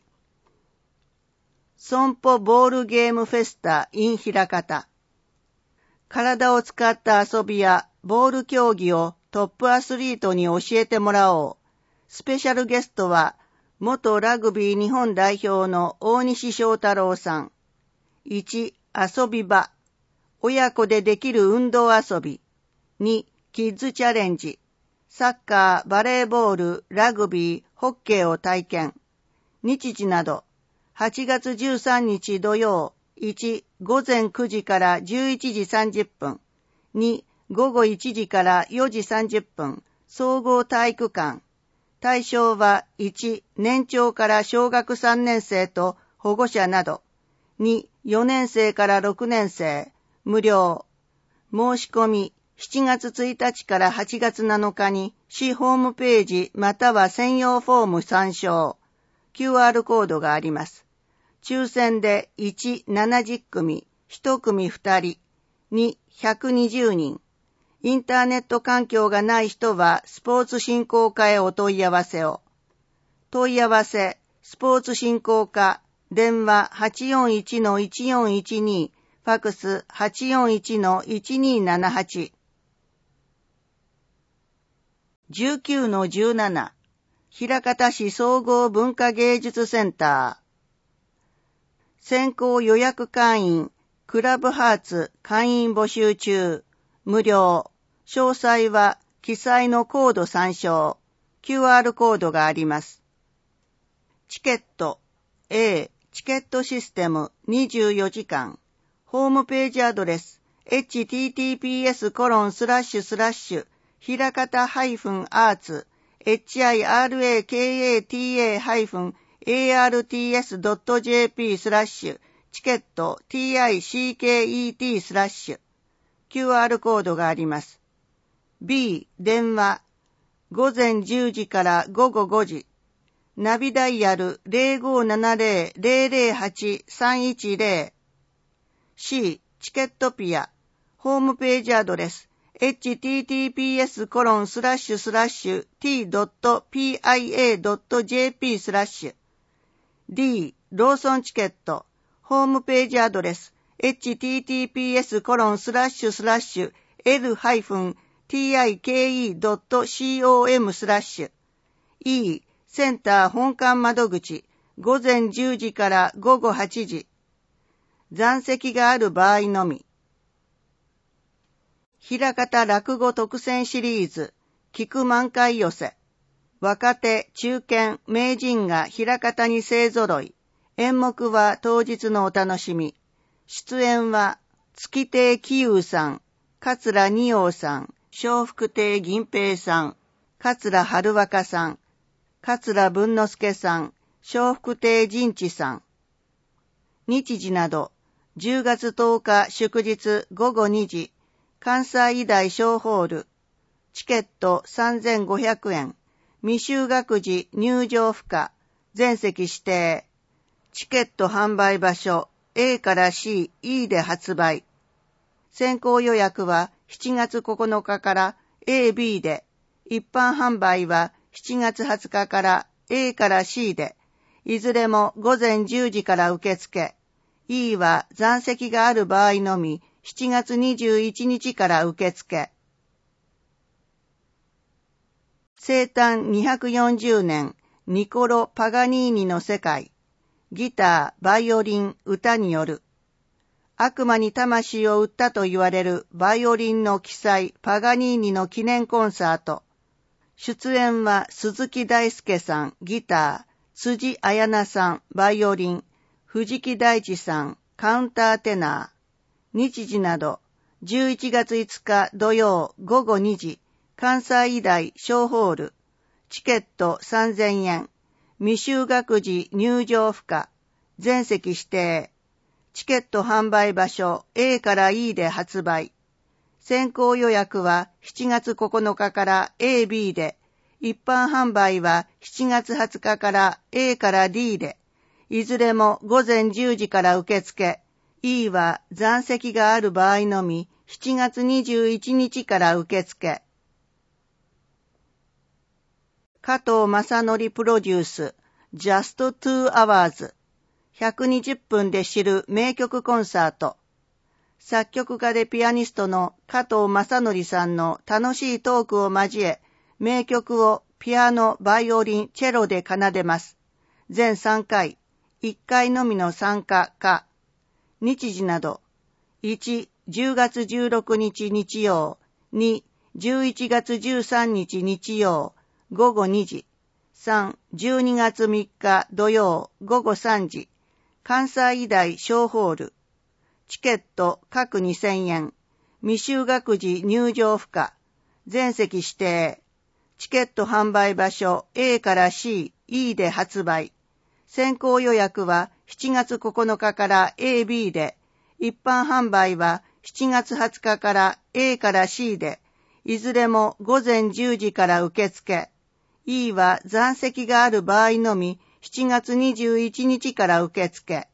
損保ボールゲームフェスタ in 枚方。体を使った遊びやボール競技をトップアスリートに教えてもらおう。スペシャルゲストは元ラグビー日本代表の大西翔太郎さん。いち. 遊び場。親子でできる運動遊び。に. キッズチャレンジ。サッカー、バレーボール、ラグビー、ホッケーを体験。日時など、はちがつじゅうさんにち土曜、いち. 午前くじからじゅういちじさんじゅっぷん。に. 午後いちじからよじさんじゅっぷん。総合体育館。対象はいち. 年長から小学さんねん生と保護者など。に. よねん生からろくねん生。無料。申し込みしちがつついたちからはちがつなのかに市ホームページまたは専用フォーム参照。キューアール コードがあります。抽選でいち、ななじゅっくみ、いちくみふたり、に、ひゃくにじゅうにん。インターネット環境がない人はスポーツ振興課へお問い合わせを。問い合わせ、スポーツ振興課、電話 はちよんいちのいちよんいちに、ファクス はちよんいちのいちにーななはち。じゅうきゅうのじゅうなな、枚方市総合文化芸術センター。先行予約会員、クラブハーツ会員募集中、無料。詳細は記載のコード参照。キューアール コードがあります。チケット A チケットシステムにじゅうよじかん。ホームページアドレス エイチティーティーピーエスコロンスラッシュスラッシュひらかた -arts hirakat-arts.jp スラッシュチケット ティーアイシーケーイーティー スラッシュ キューアール コードがあります。B 電話午前じゅうじから午後ごじ。ナビダイヤル ゼロごーななゼロ ゼロゼロはち さんいちゼロ。C チケットピアホームページアドレス エイチティーティーピーエスコロンスラッシュスラッシュティードットピーアイエードットジェーピー スラッシュ D ローソンチケットホームページアドレス エイチティーティーピーエスコロンスラッシュスラッシュエルハイフンティーアイケーイードットコム スラッシュ E センター本館窓口午前じゅうじから午後はちじ。残席がある場合のみ。枚方落語特選シリーズ菊満開寄せ。若手、中堅、名人が枚方に勢ぞろい。演目は当日のお楽しみ。出演は月亭喜友さん、桂二葉さん、笑福亭銀平さん、桂春若さん、桂文之助さん、笑福亭仁智さん。日時など、じゅうがつとおか祝日ごごにじ、関西医大小ホール。チケットさんぜんごひゃくえん。未就学児入場不可。全席指定。チケット販売場所 A から C、E で発売。先行予約はしちがつここのかから A、B で、一般販売はしちがつはつかから A から C で、いずれも午前じゅうじから受付。E は残席がある場合のみしちがつにじゅういちにちから受付。生誕にひゃくよんじゅうねん、ニコロ・パガニーニの世界。ギター、バイオリン、歌による。悪魔に魂を売ったと言われるバイオリンの奇才パガニーニの記念コンサート。 出演は鈴木大輔さん、ギター、辻彩奈さん、バイオリン、藤木大地さん、カウンターテナー。日時など、じゅういちがついつか土曜ごごにじ、関西医大小ホール。チケットさんぜんえん。未就学時入場不可。全席指定。チケット販売場所 A から E で発売。先行予約はしちがつここのかから エービー で、一般販売はしちがつはつかから A から D で、いずれもごぜんじゅうじから受付、E は残席がある場合のみしちがつにじゅういちにちから受付。加藤正則プロデュース Just Two Hours ひゃくにじゅっぷんで知る名曲コンサート。作曲家でピアニストの加藤正則さんの楽しいトークを交え、名曲をピアノ、バイオリン、チェロで奏でます。全さんかい、いっかいのみの参加か。日時など、いち、じゅうがつじゅうろくにち日曜、に、じゅういちがつじゅうさんにち日曜、ごごにじ、さん、じゅうにがつみっか土曜、ごごさんじ、関西医大小ホール。チケット各にせんえん。未就学時入場不可。全席指定。チケット販売場所 A から C、E で発売。先行予約はしちがつここのかから エービー で、一般販売はしちがつはつかから A から C で、いずれもごぜんじゅうじから受付。E は残席がある場合のみしちがつにじゅういちにちから受付。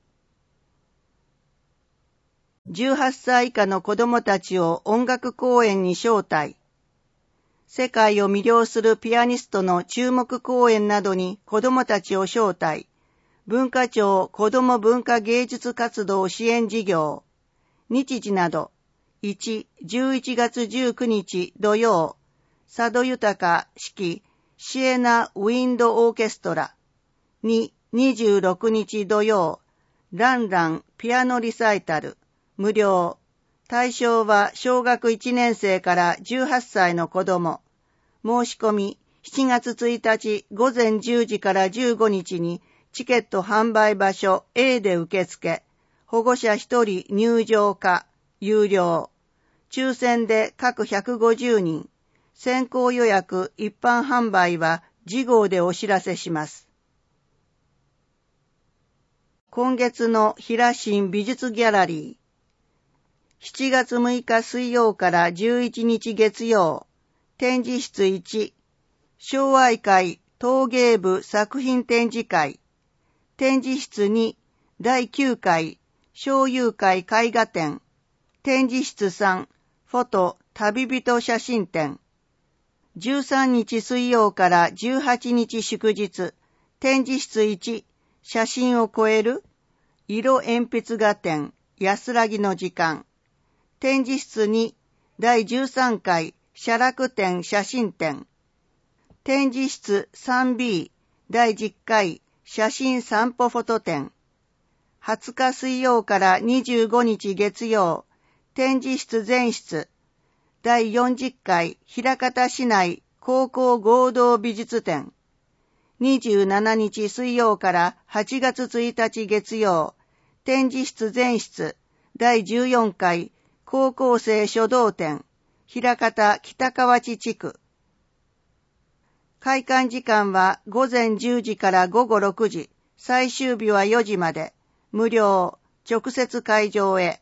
じゅうはっさい以下の子どもたちを音楽公演に招待。世界を魅了するピアニストの注目公演などに子どもたちを招待。文化庁子ども文化芸術活動支援事業。日時など、いち、じゅういちがつじゅうくにち土曜、佐渡豊指揮シエナウィンドオーケストラ。に、にじゅうろくにち土曜、ランランピアノリサイタル。無料。対象は小学いちねんせいからじゅうはっさいの子供。申し込みしちがつついたちごぜんじゅうじからじゅうごにちにチケット販売場所 A で受付。保護者ひとり入場可。有料。抽選で各ひゃくごじゅうにん。先行予約一般販売は次号でお知らせします。今月の平新美術ギャラリー。しちがつむいか水曜からじゅういちにち月曜、展示室いち、昭愛会陶芸部作品展示会、展示室に、だいきゅうかい小友会絵画展、展示室さん、フォト旅人写真展、じゅうさんにち水曜からじゅうはちにち祝日、展示室いち、写真を超える色鉛筆画展、安らぎの時間、展示室にだいじゅうさんかい写楽展写真展。展示室 スリービー だいじゅっかい写真散歩フォト展。はつか水曜からにじゅうごにち月曜、展示室全室。だいよんじゅっかい枚方市内高校合同美術展。にじゅうしちにち水曜からはちがつついたち月曜、展示室全室。だいじゅうよんかい高校生書道展、枚方北河内地区。開館時間はごぜんじゅうじからごごろくじ、最終日はよじまで、無料、直接会場へ。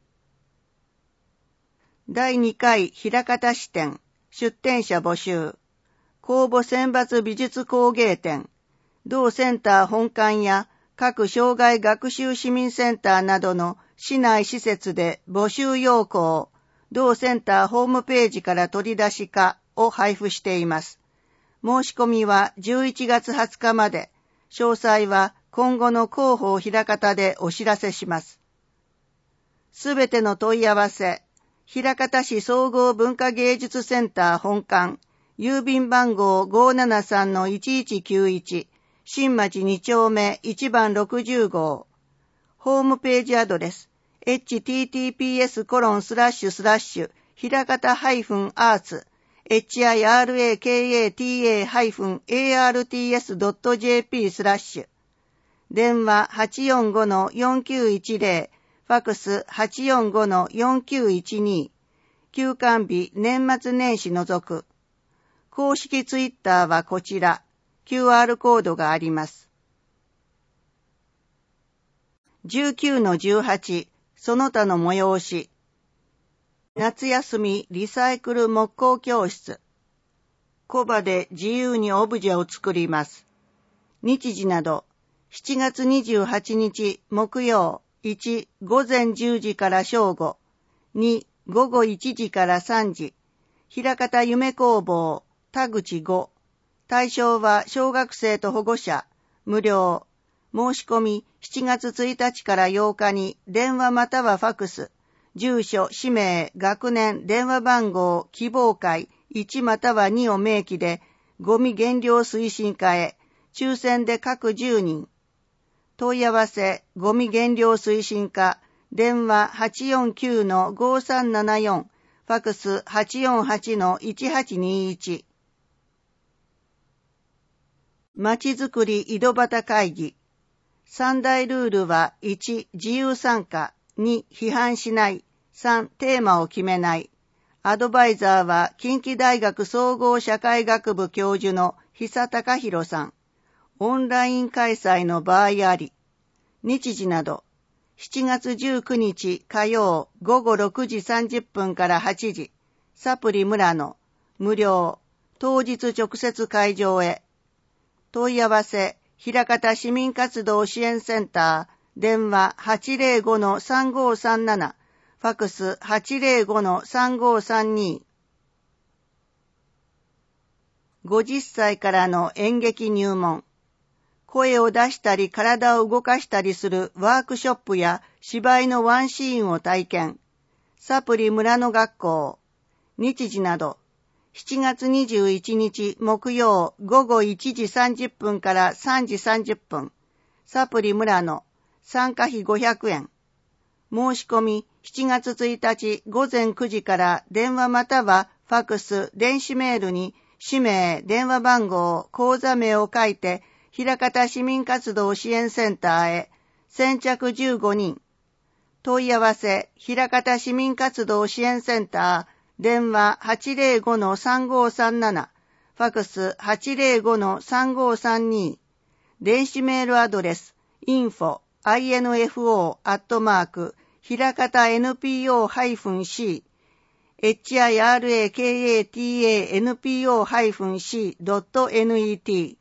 だいにかい枚方支店、出展者募集。公募選抜美術工芸展。同センター本館や各障害学習市民センターなどの市内施設で募集要項を同センターホームページから取り出しかを配布しています。申し込みはじゅういちがつはつかまで。詳細は今後の広報枚方でお知らせします。すべての問い合わせ、枚方市総合文化芸術センター本館、郵便番号 ごーななさんのいちいちきゅういち、新町にちょうめいちばんろくじゅうごう。ホームページアドレス、エイチティーティーピーエスコロンスラッシュスラッシュひらかたハイフンアーツエイチアイアールエーケーエーティーエー アールティーエス ドット ジェーピー スラッシュ。電話 はちよんごのよんきゅういちゼロ、ファクス はちよんごのよんきゅういちに、休館日年末年始除く。公式ツイッターはこちら、キューアール コードがあります。じゅうきゅうのじゅうはち、その他の催し。夏休みリサイクル木工教室。工場で自由にオブジェを作ります。日時など、しちがつにじゅうはちにち木曜、いち、午前じゅうじから正午、に、午後いちじからさんじ、枚方夢工房、田口ご。対象は小学生と保護者、無料。申し込みしちがつついたちからようかに電話またはファクス、住所、氏名、学年、電話番号、希望会いちまたはにを明記で、ゴミ減量推進課へ、抽選で各じゅうにん。問い合わせ、ゴミ減量推進課、電話 はちよんきゅうのごさんななよん、ファクス はちよんはちのいちはちにいち。まちづくり井戸端会議。三大ルールはいち、自由参加、に、批判しない、さん、テーマを決めない。アドバイザーは近畿大学総合社会学部教授の久隆弘さん。オンライン開催の場合あり。日時など、しちがつじゅうくにち火曜ごごろくじさんじゅっぷんからはちじ、サプリ村野、無料、当日直接会場へ。問い合わせ、枚方市民活動支援センター、電話 はちぜろごのさんごさんなな、ファクス はちぜろごのさんごさんに。ごじゅっさいからの演劇入門。声を出したり体を動かしたりするワークショップや芝居のワンシーンを体験。サプリ村の学校。日時など。しちがつにじゅういちにち木曜ごごいちじさんじゅっぷんからさんじさんじゅっぷん。サプリ村野。参加費ごひゃくえん。申し込みしちがつついたちごぜんくじから電話またはファクス、電子メールに氏名、電話番号、口座名を書いて枚方市民活動支援センターへ。先着じゅうごにん。問い合わせ、枚方市民活動支援センター。電話 はちぜろごのさんごさんなな、ファクス はちぜろごのさんごさんに、電子メールアドレス インフォ アイエヌエフオー アットマーク 枚方 エヌピーオー シー エイチアイアールエーケーエーティーエーエヌピーオー シー ドット ネット。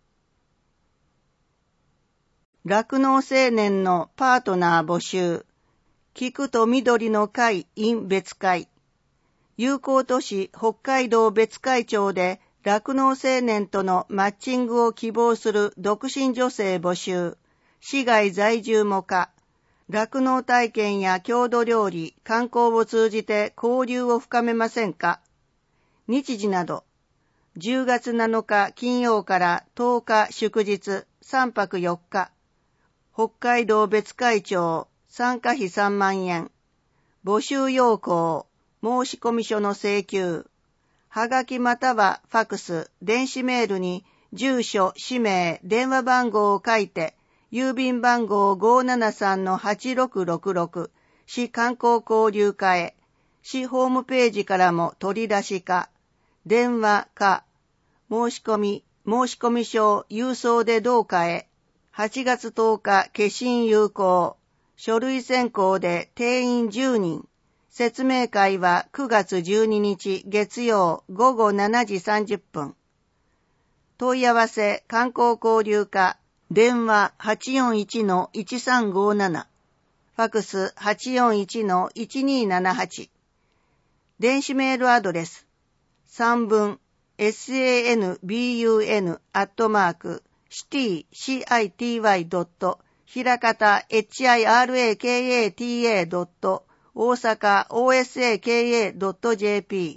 酪農青年のパートナー募集。菊と緑の会 in 別会。友好都市北海道別海町で酪農青年とのマッチングを希望する独身女性募集。市外在住も可。酪農体験や郷土料理、観光を通じて交流を深めませんか。日時など、じゅうがつなのか金曜からとおか祝日さんぱくよっか。北海道別海町、参加費さんまんえん。募集要項。申込書の請求。はがきまたはファクス、電子メールに住所、氏名、電話番号を書いて、郵便番号 ごーななさんのはちろくろくろく、市観光交流課へ、市ホームページからも取り出しか、電話か、申し込み、申込書郵送でどうかへ、はちがつとおか消印有効、書類選考で定員じゅうにん、説明会はくがつじゅうににち月曜ごごしちじさんじゅっぷん。問い合わせ観光交流課、電話 はちよんいちのいちさんごなな、ファクス はちよんいちのいちにななはち。電子メールアドレス、三文、sanbun アットマーク、city ドット、枚方 hirakata ドット、大阪 オーエスエーケーエードットジェーピ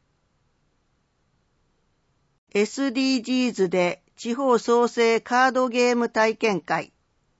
ー。エスディージーズ で地方創生カードゲーム体験会。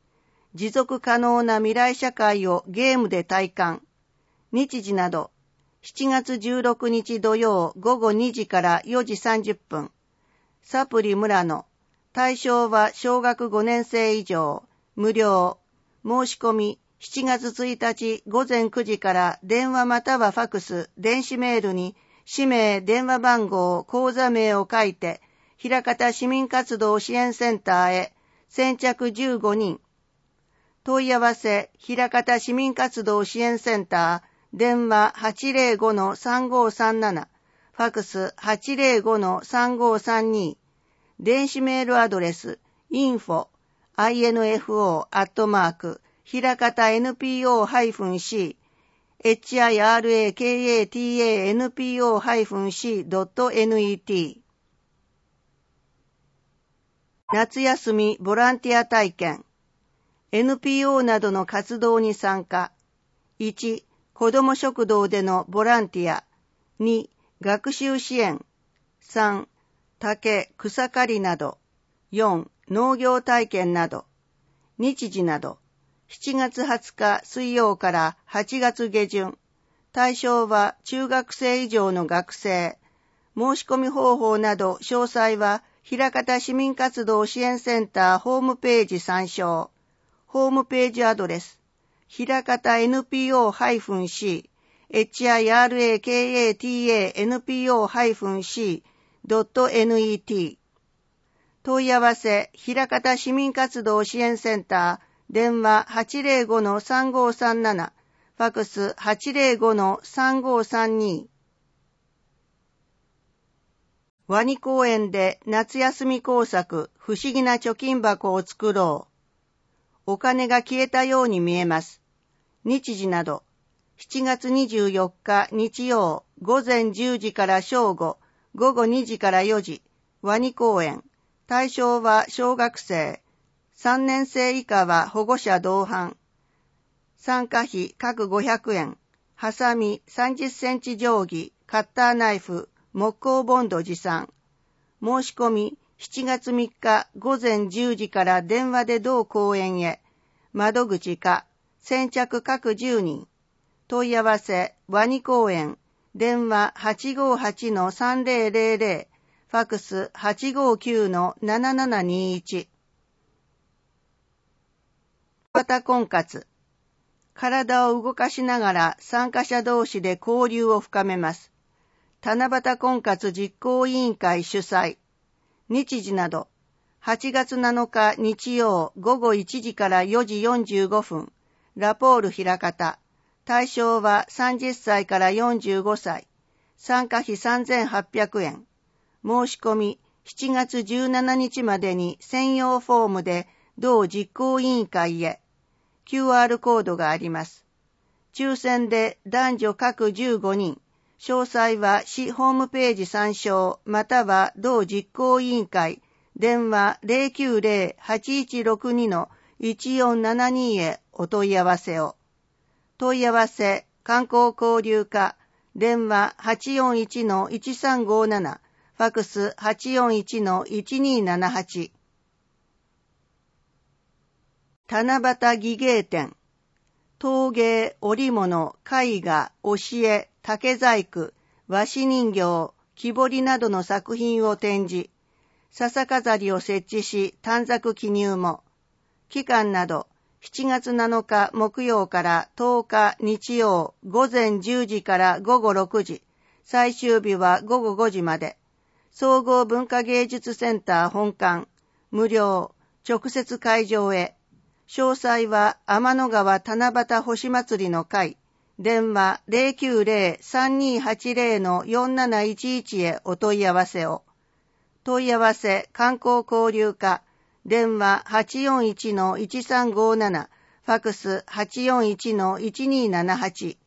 持続可能な未来社会をゲームで体感。日時など、 しちがつじゅうろくにち土曜ごごにじからよじさんじゅっぷん。サプリ村野。対象は小学ごねん生以上。無料。申し込みしちがつついたちごぜんくじから電話またはファクス、電子メールに氏名、電話番号、口座名を書いて、枚方市民活動支援センターへ先着じゅうごにん。問い合わせ、枚方市民活動支援センター、電話 はちゼロごのさんごさんなな、ファクス はちゼロごのさんごさんに、電子メールアドレス、インフォ、アイエヌエフオー、アットマーク、ひらかた エヌピーオー -C、エイチアイアールエーケーエーティーエーエヌピーオー -C ドットネット。夏休みボランティア体験。エヌピーオー などの活動に参加。いち、子ども食堂でのボランティア。に、学習支援。さん、竹、草刈りなど。よん、農業体験など。日時など。しちがつはつか水曜からはちがつげじゅん。対象は中学生以上の学生。申し込み方法など詳細は枚方市民活動支援センターホームページ参照。ホームページアドレス。枚方 エヌピーオー-C、エイチアイアールエーケーエーティーエーエヌピーオー -C ドットネット。問い合わせ、枚方市民活動支援センター、電話 はちゼロごのさんごさんなな、ファクス はちゼロごのさんごさんに。ワニ公園で夏休み工作、不思議な貯金箱を作ろう。お金が消えたように見えます。日時など、しちがつにじゅうよっか日曜、ごぜんじゅうじから正午、ごごにじからよじ、ワニ公園。対象は小学生。さんねん生以下は保護者同伴。参加費各ごひゃくえん。ハサミさんじゅっセンチ定規、カッターナイフ、木工ボンド持参。申し込みしちがつみっかごぜんじゅうじから電話で同公園へ。窓口か、先着各じゅうにん。問い合わせ、ワニ公園。電話 はちごはちのさんぜろぜろぜろ。ファクス はちごきゅうのななななにいち。七夕婚活。体を動かしながら参加者同士で交流を深めます。七夕婚活実行委員会主催。日時など、はちがつなのか日曜ごごいちじからよじよんじゅうごふん。ラポール枚方。対象はさんじゅっさいからよんじゅうごさい。参加費さんぜんはっぴゃくえん。申し込みしちがつじゅうしちにちまでに専用フォームで同実行委員会へ。キューアール コードがあります。抽選で男女各じゅうごにん。詳細は市ホームページ参照または同実行委員会電話 ゼロきゅうゼロ はちいちろくに のいちよんななに へお問い合わせを。問い合わせ観光交流課電話 はちよんいちのいちさんごなな、ファクス はちよんいちのいちにーななはち。七夕技芸展。陶芸、織物、絵画、教え、竹細工、和紙人形、木彫りなどの作品を展示。笹飾りを設置し、短冊記入も。期間など、しちがつなのか木曜からとおか日曜、ごぜんじゅうじからごごろくじ。最終日はごごごじまで。総合文化芸術センター本館。無料。直接会場へ。詳細は天の川七夕星祭りの会。電話 ゼロきゅうゼロ さんにーはちゼロのよんなないちいち へお問い合わせを。問い合わせ観光交流課。電話 はちよんいちのいちさんごなな、ファクス はちよんいちのいちにーななはち。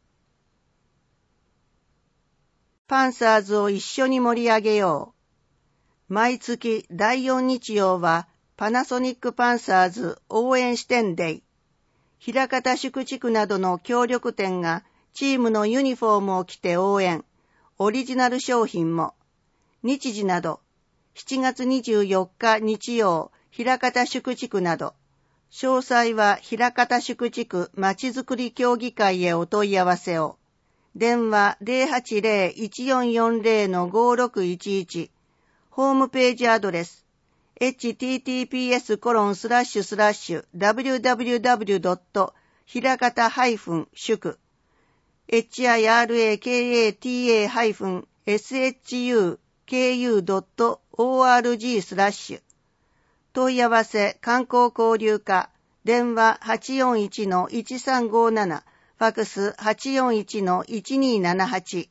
パンサーズを一緒に盛り上げよう。毎月だいよん日曜はパナソニックパンサーズ応援支店デイ。枚方宿地区などの協力店がチームのユニフォームを着て応援。オリジナル商品も。日時など、しちがつにじゅうよっか日曜、枚方宿地区など。詳細は枚方宿地区まちづくり協議会へお問い合わせを。 電話 ゼロはちゼロ いちよんよんゼロ ごろくいちいち、ホームページアドレス、エイチティーティーピーエスコロンスラッシュスラッシュダブリューダブリューダブリュードットひらかた祝 ヒラカタ シャカ ドット オーアールジー スラッシュ問い合わせ観光交流課電話 はちよんいちのいちさんごなな ファクス はちよんいちのいちにーななはち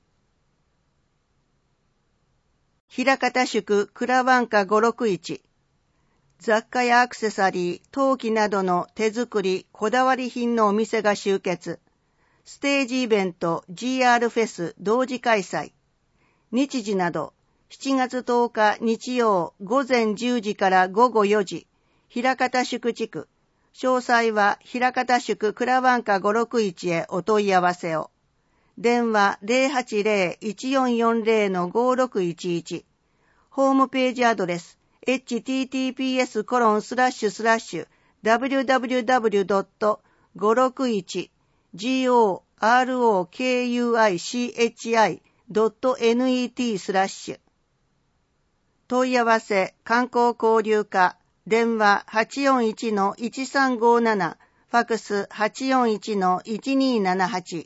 枚方宿蔵湾家ごろくいち雑貨やアクセサリー、陶器などの手作り、こだわり品のお店が集結。ステージイベント ジーアール フェス同時開催。日時など、しちがつとおか日曜午前じゅうじから午後よじ、枚方宿地区。詳細は枚方宿蔵湾家ごろくいちへお問い合わせを。電話 ゼロはちゼロ いちよんよんゼロ ごろくいちいち。ホームページアドレス、エイチティーティーピーエスコロンスラッシュスラッシュダブリューダブリューダブリュードットごろくいちジーオーアールオーケーユーアイシーエイチアイドットネットスラッシュ問い合わせ観光交流課電話 はちよんいちのいちさんごなな ファクス はちよんいちのいちにーななはち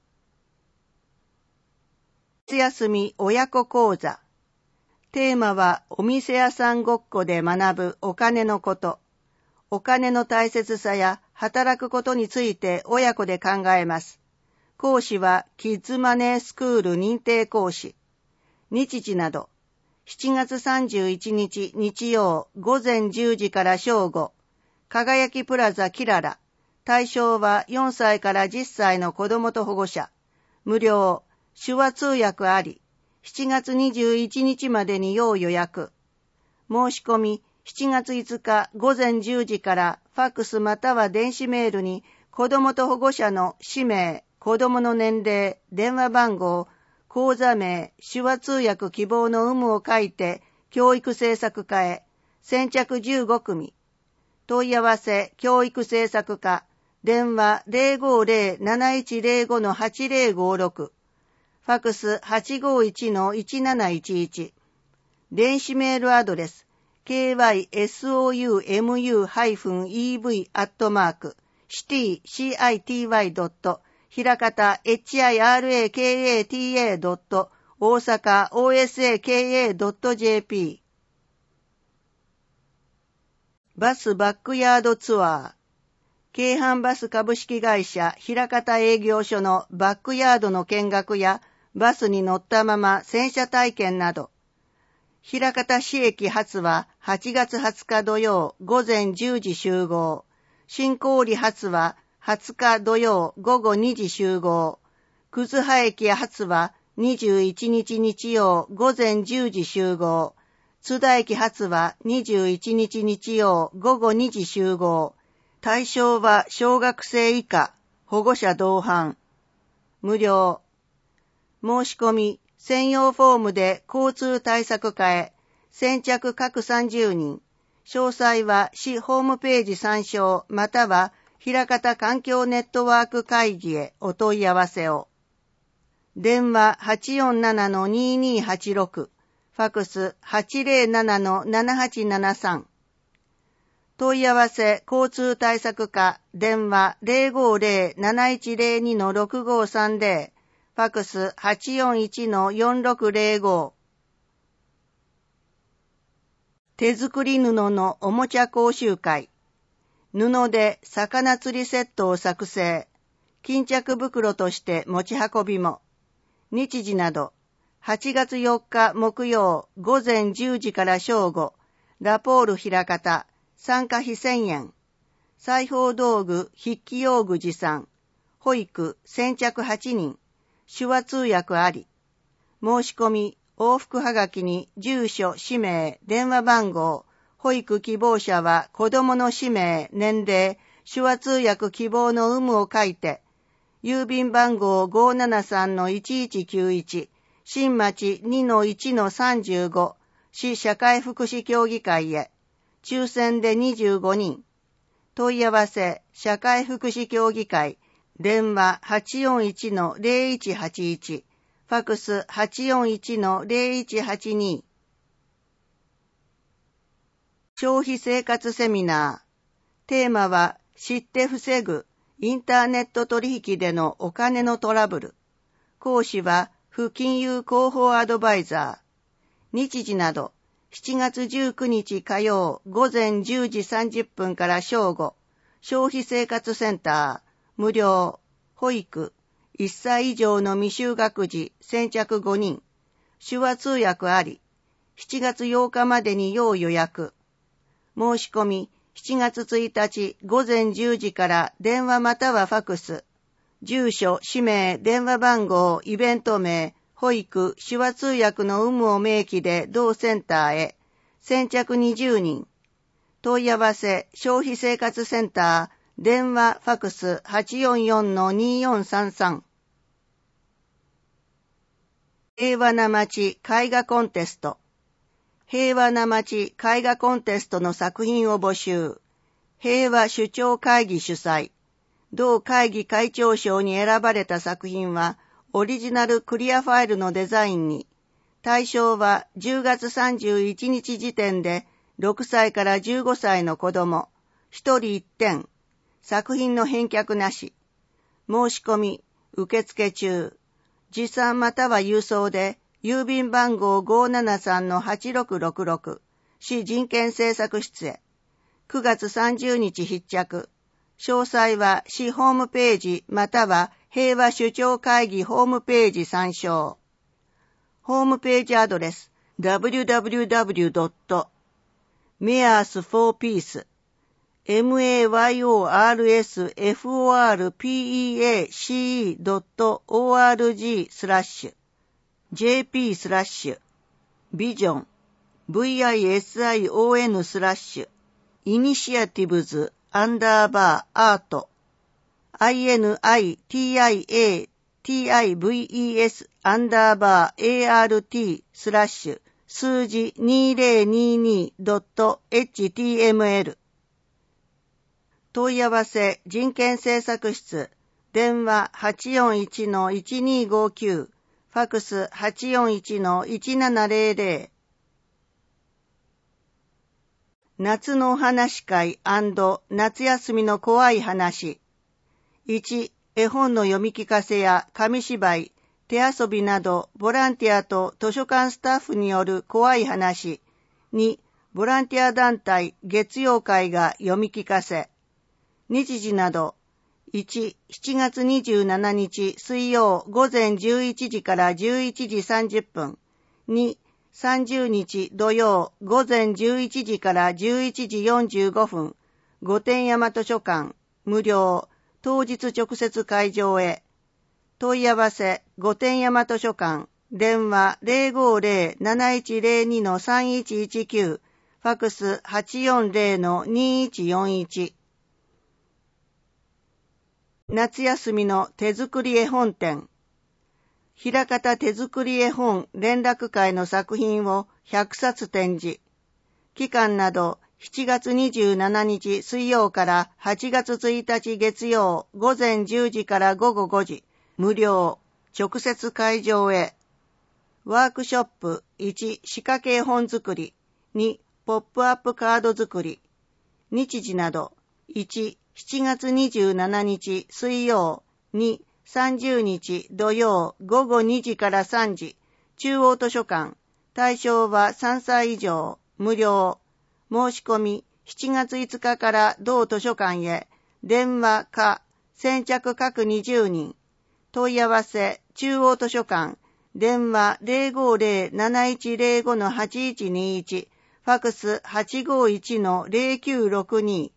夏休み親子講座テーマはお店屋さんごっこで学ぶお金のこと。お金の大切さや働くことについて親子で考えます。講師はキッズマネースクール認定講師。日時など、しちがつさんじゅういちにち日曜午前じゅうじから正午、輝きプラザキララ。対象はよんさいからじゅっさいの子供と保護者。無料、手話通訳あり。しちがつにじゅういちにちまでに要予約。申し込みしちがついつか午前じゅうじからファックスまたは電子メールに子どもと保護者の氏名、子どもの年齢、電話番号、講座名、手話通訳希望の有無を書いて教育政策課へ先着じゅうごくみ。問い合わせ教育政策課電話 ゼロごゼロ なないちゼロご はちゼロごろくファクス はちごいちのいちなないちいち電子メールアドレス ケーワイエスオーユーエムユーイーブイ アットマーク シティ シーアイティーワイ ドット ひらかた エイチアイアールエーケーエーティーエー ドット 大阪 オーエスエーケーエー ドット ジェーピー バスバックヤードツアー京阪バス株式会社枚方営業所のバックヤードの見学やバスに乗ったまま洗車体験など、枚方市駅発ははちがつはつか土曜午前じゅうじ集合、新郡発ははつか土曜午後にじ集合、葛葉駅発はにじゅういちにち日曜午前じゅうじ集合、津田駅発はにじゅういちにち日曜午後にじ集合、対象は小学生以下、保護者同伴、無料。申し込み、専用フォームで交通対策課へ、先着各さんじゅうにん。詳細は市ホームページ参照または枚方環境ネットワーク会議へお問い合わせを。電話 はちよんななのにーにーはちろく、ファクス はちゼロななのななはちななさん。問い合わせ交通対策課電話 ゼロごゼロ なないちゼロにのろくごさんゼロ。ファクス はちよんいちのよんろくゼロご 手作り布のおもちゃ講習会布で魚釣りセットを作成巾着袋として持ち運びも日時などはちがつよっか木曜午前じゅうじから正午ラポール枚方参加費せんえん裁縫道具筆記用具持参保育先着はちにん手話通訳あり。申し込み、往復はがきに住所、氏名、電話番号、保育希望者は子供の氏名、年齢、手話通訳希望の有無を書いて、郵便番号 ごーななさんのいちいちきゅういち、新町 にのいちのさんじゅうご、市社会福祉協議会へ、抽選でにじゅうごにん。問い合わせ、社会福祉協議会、 電話 はちよんいちのゼロいちはちいち、ファクス はちよんいちのゼロいちはちに。消費生活セミナー。テーマは、知って防ぐインターネット取引でのお金のトラブル。講師は、府金融広報アドバイザー。日時など、しちがつじゅうくにち火曜午前じゅうじさんじゅっぷんから正午、消費生活センター、無料、保育、いっさい以上の未就学児先着ごにん、手話通訳あり、しちがつようかまでに要予約。申し込み、しちがつついたち午前じゅうじから電話またはファクス、住所、氏名、電話番号、イベント名、保育、手話通訳の有無を明記で同センターへ、先着にじゅうにん。問い合わせ、消費生活センター、電話、ファクス はちよんよんのによんさんさん。平和な街絵画コンテスト。平和な街絵画コンテストの作品を募集。平和首長会議主催。同会議会長賞に選ばれた作品は、オリジナルクリアファイルのデザインに、対象はじゅうがつさんじゅういちにち時点でろくさいからじゅうごさいの子供、ひとりいってん、作品の返却なし、申し込み、受付中、持参または郵送で、郵便番号 ごーななさんのはちろくろくろく、市人権政策室へ、くがつさんじゅうにち必着、詳細は市ホームページまたは平和首長会議ホームページ参照。ホームページアドレス ダブリューダブリューダブリュードットメアースフォーピース メアースフォーピーエーシードットオーアールジー スラッシュ ジェーピー スラッシュビジョン ブイアイエスアイオーエヌ スラッシュイニシアティブズアンダーバーアート アイエヌアイティーアイエーティーアイブイイーエス アンダーバー エーアールティー スラッシュ数字 にせんにじゅうに ドット エイチティーエムエル 問い合わせ人権政策室電話 はちよんいちのいちにごきゅう ファクス はちよんいちのいちななゼロゼロ夏のお話会&夏休みの怖い話いち絵本の読み聞かせや紙芝居、手遊びなどボランティアと図書館スタッフによる怖い話。にボランティア団体月曜会が読み聞かせ。日時などいち、しちがつにじゅうしちにち水曜午前じゅういちじからじゅういちじさんじゅっぷん。に、さんじゅうにち土曜午前じゅういちじからじゅういちじよんじゅうごふん。御殿山図書館無料。当日直接会場へ。問い合わせ、御殿山図書館、電話 ゼロごゼロ なないちゼロにのさんいちいちきゅう、ファクス はちよんゼロのにいちよんいち。夏休みの手作り絵本展。平方手作り絵本連絡会の作品をひゃくさつ展示。期間など、しちがつにじゅうしちにち水曜からはちがつついたち月曜午前じゅうじから午後ごじ、無料、直接会場へ。ワークショップいち仕掛け絵本作り、にポップアップカード作り。日時などいち、しちがつにじゅうしちにち水曜、に、さんじゅうにち土曜午後にじからさんじ、中央図書館。対象はさんさい以上、無料。申し込みしちがついつかから同図書館へ、電話か、先着各にじゅうにん。問い合わせ、中央図書館、電話 ゼロごゼロ なないちゼロごのはちいちにいち、ファクス はちごいちのゼロきゅうろくに。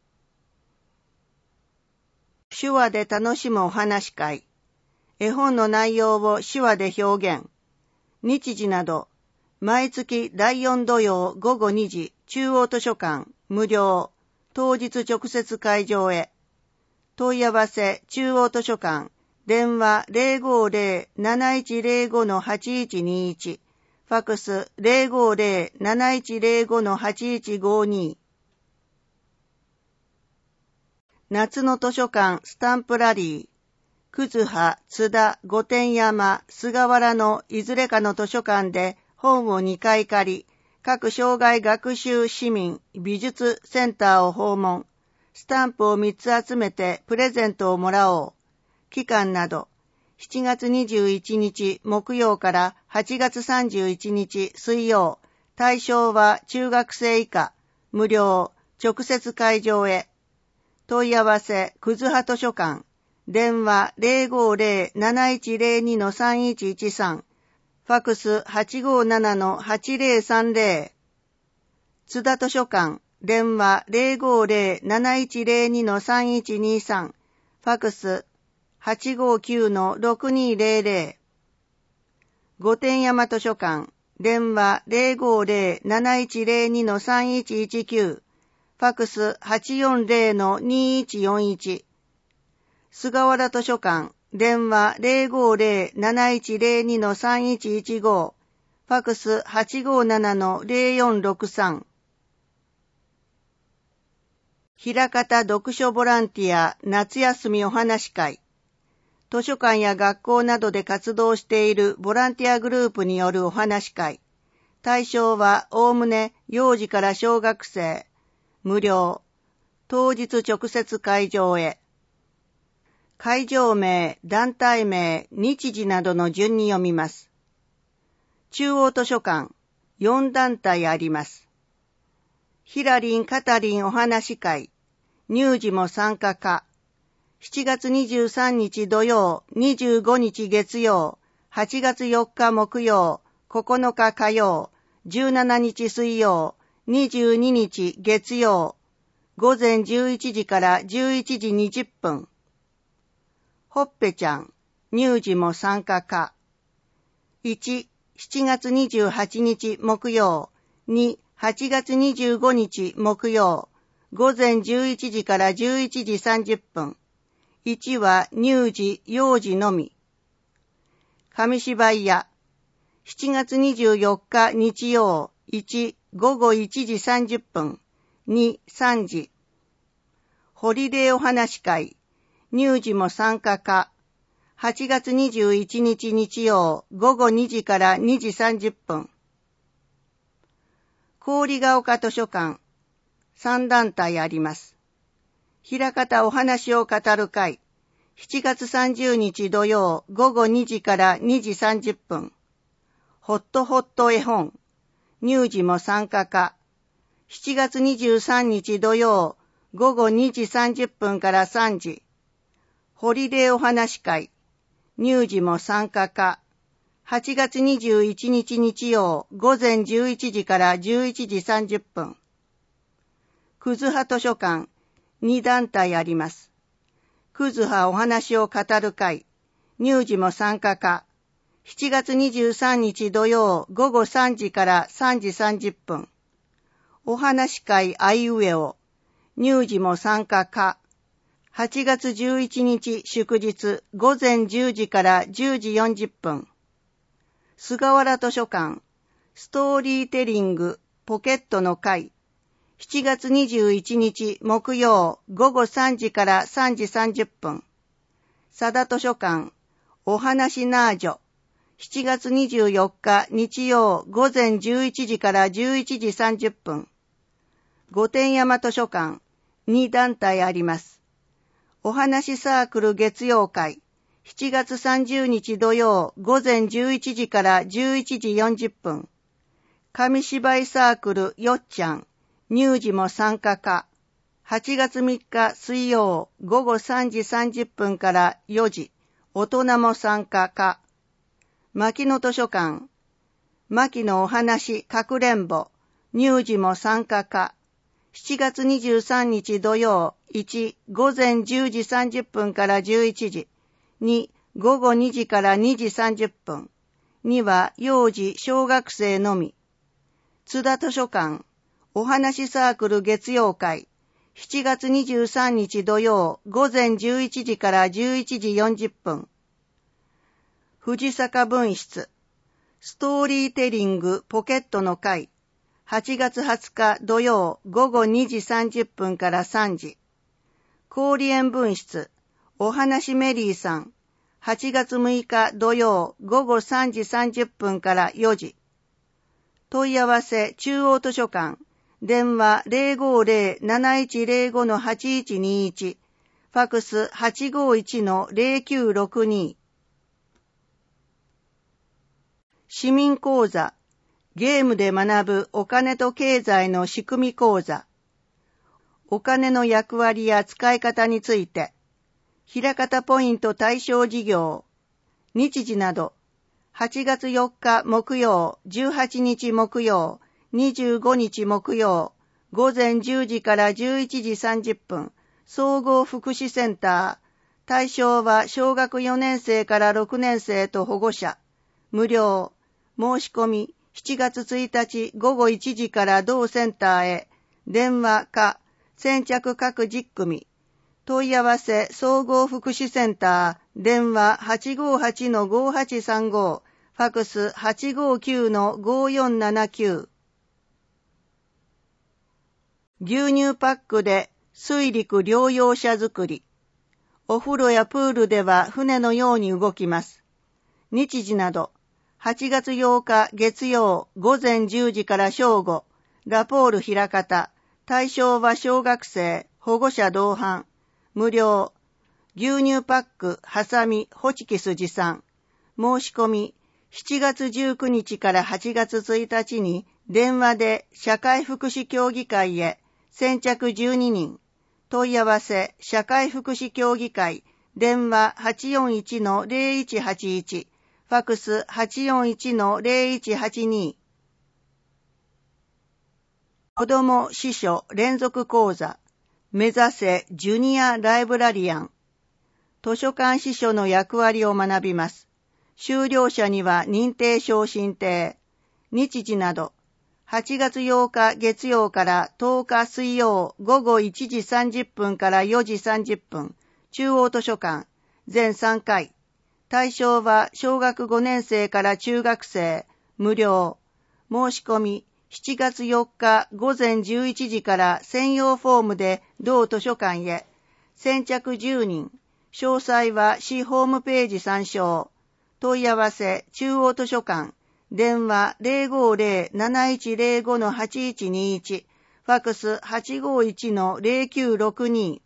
手話で楽しむお話会。絵本の内容を手話で表現。日時など、毎月だいよん土曜午後にじ、中央図書館、無料、当日直接会場へ。問い合わせ、中央図書館、電話 ゼロごゼロ なないちゼロごのはちいちにいち、ファクス ゼロごゼロ なないちゼロごのはちいちごに。 夏の図書館スタンプラリー、葛葉、津田、御殿山、菅原のいずれかの図書館で本をにかい借り、各障害学習市民美術センターを訪問、スタンプをみっつ集めてプレゼントをもらおう。期間など、しちがつにじゅういちにち木曜からはちがつさんじゅういちにち水曜、対象は中学生以下、無料、直接会場へ。問い合わせ、葛葉図書館。電話 ゼロごゼロ なないちゼロに さんいちいちさん。ファクス はちごなな はちゼロさんゼロ。津田図書館。電話 ゼロごゼロ なないちゼロに さんいちにさん。ファクス はちごきゅう ろくにゼロゼロ。御殿山図書館。電話 ゼロごゼロ なないちゼロに さんいちいちきゅう。ファクス はちよんゼロ にいちよんいち。菅原図書館。電話 ゼロごゼロ なないちゼロに さんいちいちご。ファクス はちごなな ゼロよんろくさん。枚方読書ボランティア夏休みお話会。図書館や学校などで活動しているボランティアグループによるお話会。対象はおおむね幼児から小学生。無料。当日直接会場へ。会場名、団体名、日時などの順に読みます。中央図書館、よん団体あります。ひらりん・かたりんお話会、乳児も参加か。しちがつにじゅうさんにち土曜、にじゅうごにち月曜、はちがつよっか木曜、ここのか火曜、じゅうしちにち水曜、にじゅうににち月曜、ごぜんじゅういちじからじゅういちじにじゅっぷん。ほっぺちゃん、乳児も参加か。いち、しちがつにじゅうはちにち木曜。に、はちがつにじゅうごにち木曜。ごぜんじゅういちじからじゅういちじさんじゅっぷん。いちは乳児、幼児のみ。紙芝居屋。しちがつにじゅうよっか日曜。いち、ごごいちじさんじゅっぷん。に、さんじ。ホリデーお話会。乳児も参加か。はちがつにじゅういちにち日曜、ごごにじからにじさんじゅっぷん。郡ヶ丘図書館、さん団体あります。枚方お話を語る会、しちがつさんじゅうにち土曜、ごごにじからにじさんじゅっぷん。ほっとほっと絵本、乳児も参加か。しちがつにじゅうさんにち土曜、ごごにじさんじゅっぷんからさんじ。ホリデーお話会、乳児も参加か。はちがつにじゅういちにち日曜、ごぜんじゅういちじからじゅういちじさんじゅっぷん。葛葉図書館、に団体あります。葛葉お話を語る会、乳児も参加か。しちがつにじゅうさんにち土曜、ごごさんじからさんじさんじゅっぷん。お話会あいうえお、乳児も参加か。はちがつじゅういちにち祝日、ごぜんじゅうじからじゅうじよんじゅっぷん。菅原図書館、ストーリーテリング、ポケットの会。しちがつにじゅういちにち木曜、ごごさんじからさんじさんじゅっぷん。佐田図書館、お話ナージョ。しちがつにじゅうよっか日曜、ごぜんじゅういちじからじゅういちじさんじゅっぷん。御殿山図書館、に団体あります。お話サークル月曜会、しちがつさんじゅうにち土曜、ごぜんじゅういちじからじゅういちじよんじゅっぷん。紙芝居サークルよっちゃん、乳児も参加か。はちがつみっか水曜、ごごさんじさんじゅっぷんからよじ、大人も参加か。牧野図書館、牧野お話かくれんぼ、乳児も参加か。しちがつにじゅうさんにち土曜、いち、ごぜんじゅうじさんじゅっぷんからじゅういちじ、に、ごごにじからにじさんじゅっぷん、には幼児小学生のみ。津田図書館、お話サークル月曜会、しちがつにじゅうさんにち土曜、ごぜんじゅういちじからじゅういちじよんじゅっぷん。藤坂分室、ストーリーテリングポケットの会、はちがつはつか土曜、ごごにじさんじゅっぷんからさんじ。 氷園分室、お話メリーさん、はちがつむいか土曜午後さんじさんじゅっぷんからよじ。問い合わせ中央図書館、電話 ゼロごゼロ なないちゼロご はちいちにいち、ファクス はちごいち ゼロきゅうろくに。市民講座、ゲームで学ぶお金と経済の仕組み講座。お金の役割や使い方について、枚方ポイント対象事業、日時など、はちがつよっか木曜、じゅうはちにち木曜、にじゅうごにち木曜、ごぜんじゅうじからじゅういちじさんじゅっぷん、総合福祉センター。対象は小学よねんせいからろくねんせいと保護者。無料。申し込みしちがつついたちごごいちじから同センターへ。電話か先着各じゅっくみ。問い合わせ総合福祉センター。電話 はちごはち ごはちさんご。ファクス はちごきゅう ごよんななきゅう。牛乳パックで水陸両用車作り。お風呂やプールでは船のように動きます。日時など、はちがつようか月曜ごぜんじゅうじから正午、ラポール枚方。対象は小学生、保護者同伴。無料。牛乳パック、ハサミ、ホチキス持参。申し込みしちがつじゅうくにちからはちがつついたちに電話で社会福祉協議会へ。先着じゅうににん。問い合わせ、社会福祉協議会、電話 はちよんいち ゼロいちはちいち、ファクス はちよんいち ゼロいちはちに。子ども司書連続講座、目指せジュニアライブラリアン。図書館司書の役割を学びます。修了者には認定証進呈。日時など、はちがつようか月曜からとおか水曜ごごいちじさんじゅっぷんからよじさんじゅっぷん、中央図書館、全さんかい。対象は小学ごねんせいから中学生、無料。申し込みしちがつよっかごぜんじゅういちじから専用フォームで同図書館へ。先着じゅうにん。詳細は市ホームページ参照。問い合わせ中央図書館。電話 ゼロごゼロ なないちゼロご はちいちにいち、ファクス はちごいち ゼロきゅうろくに。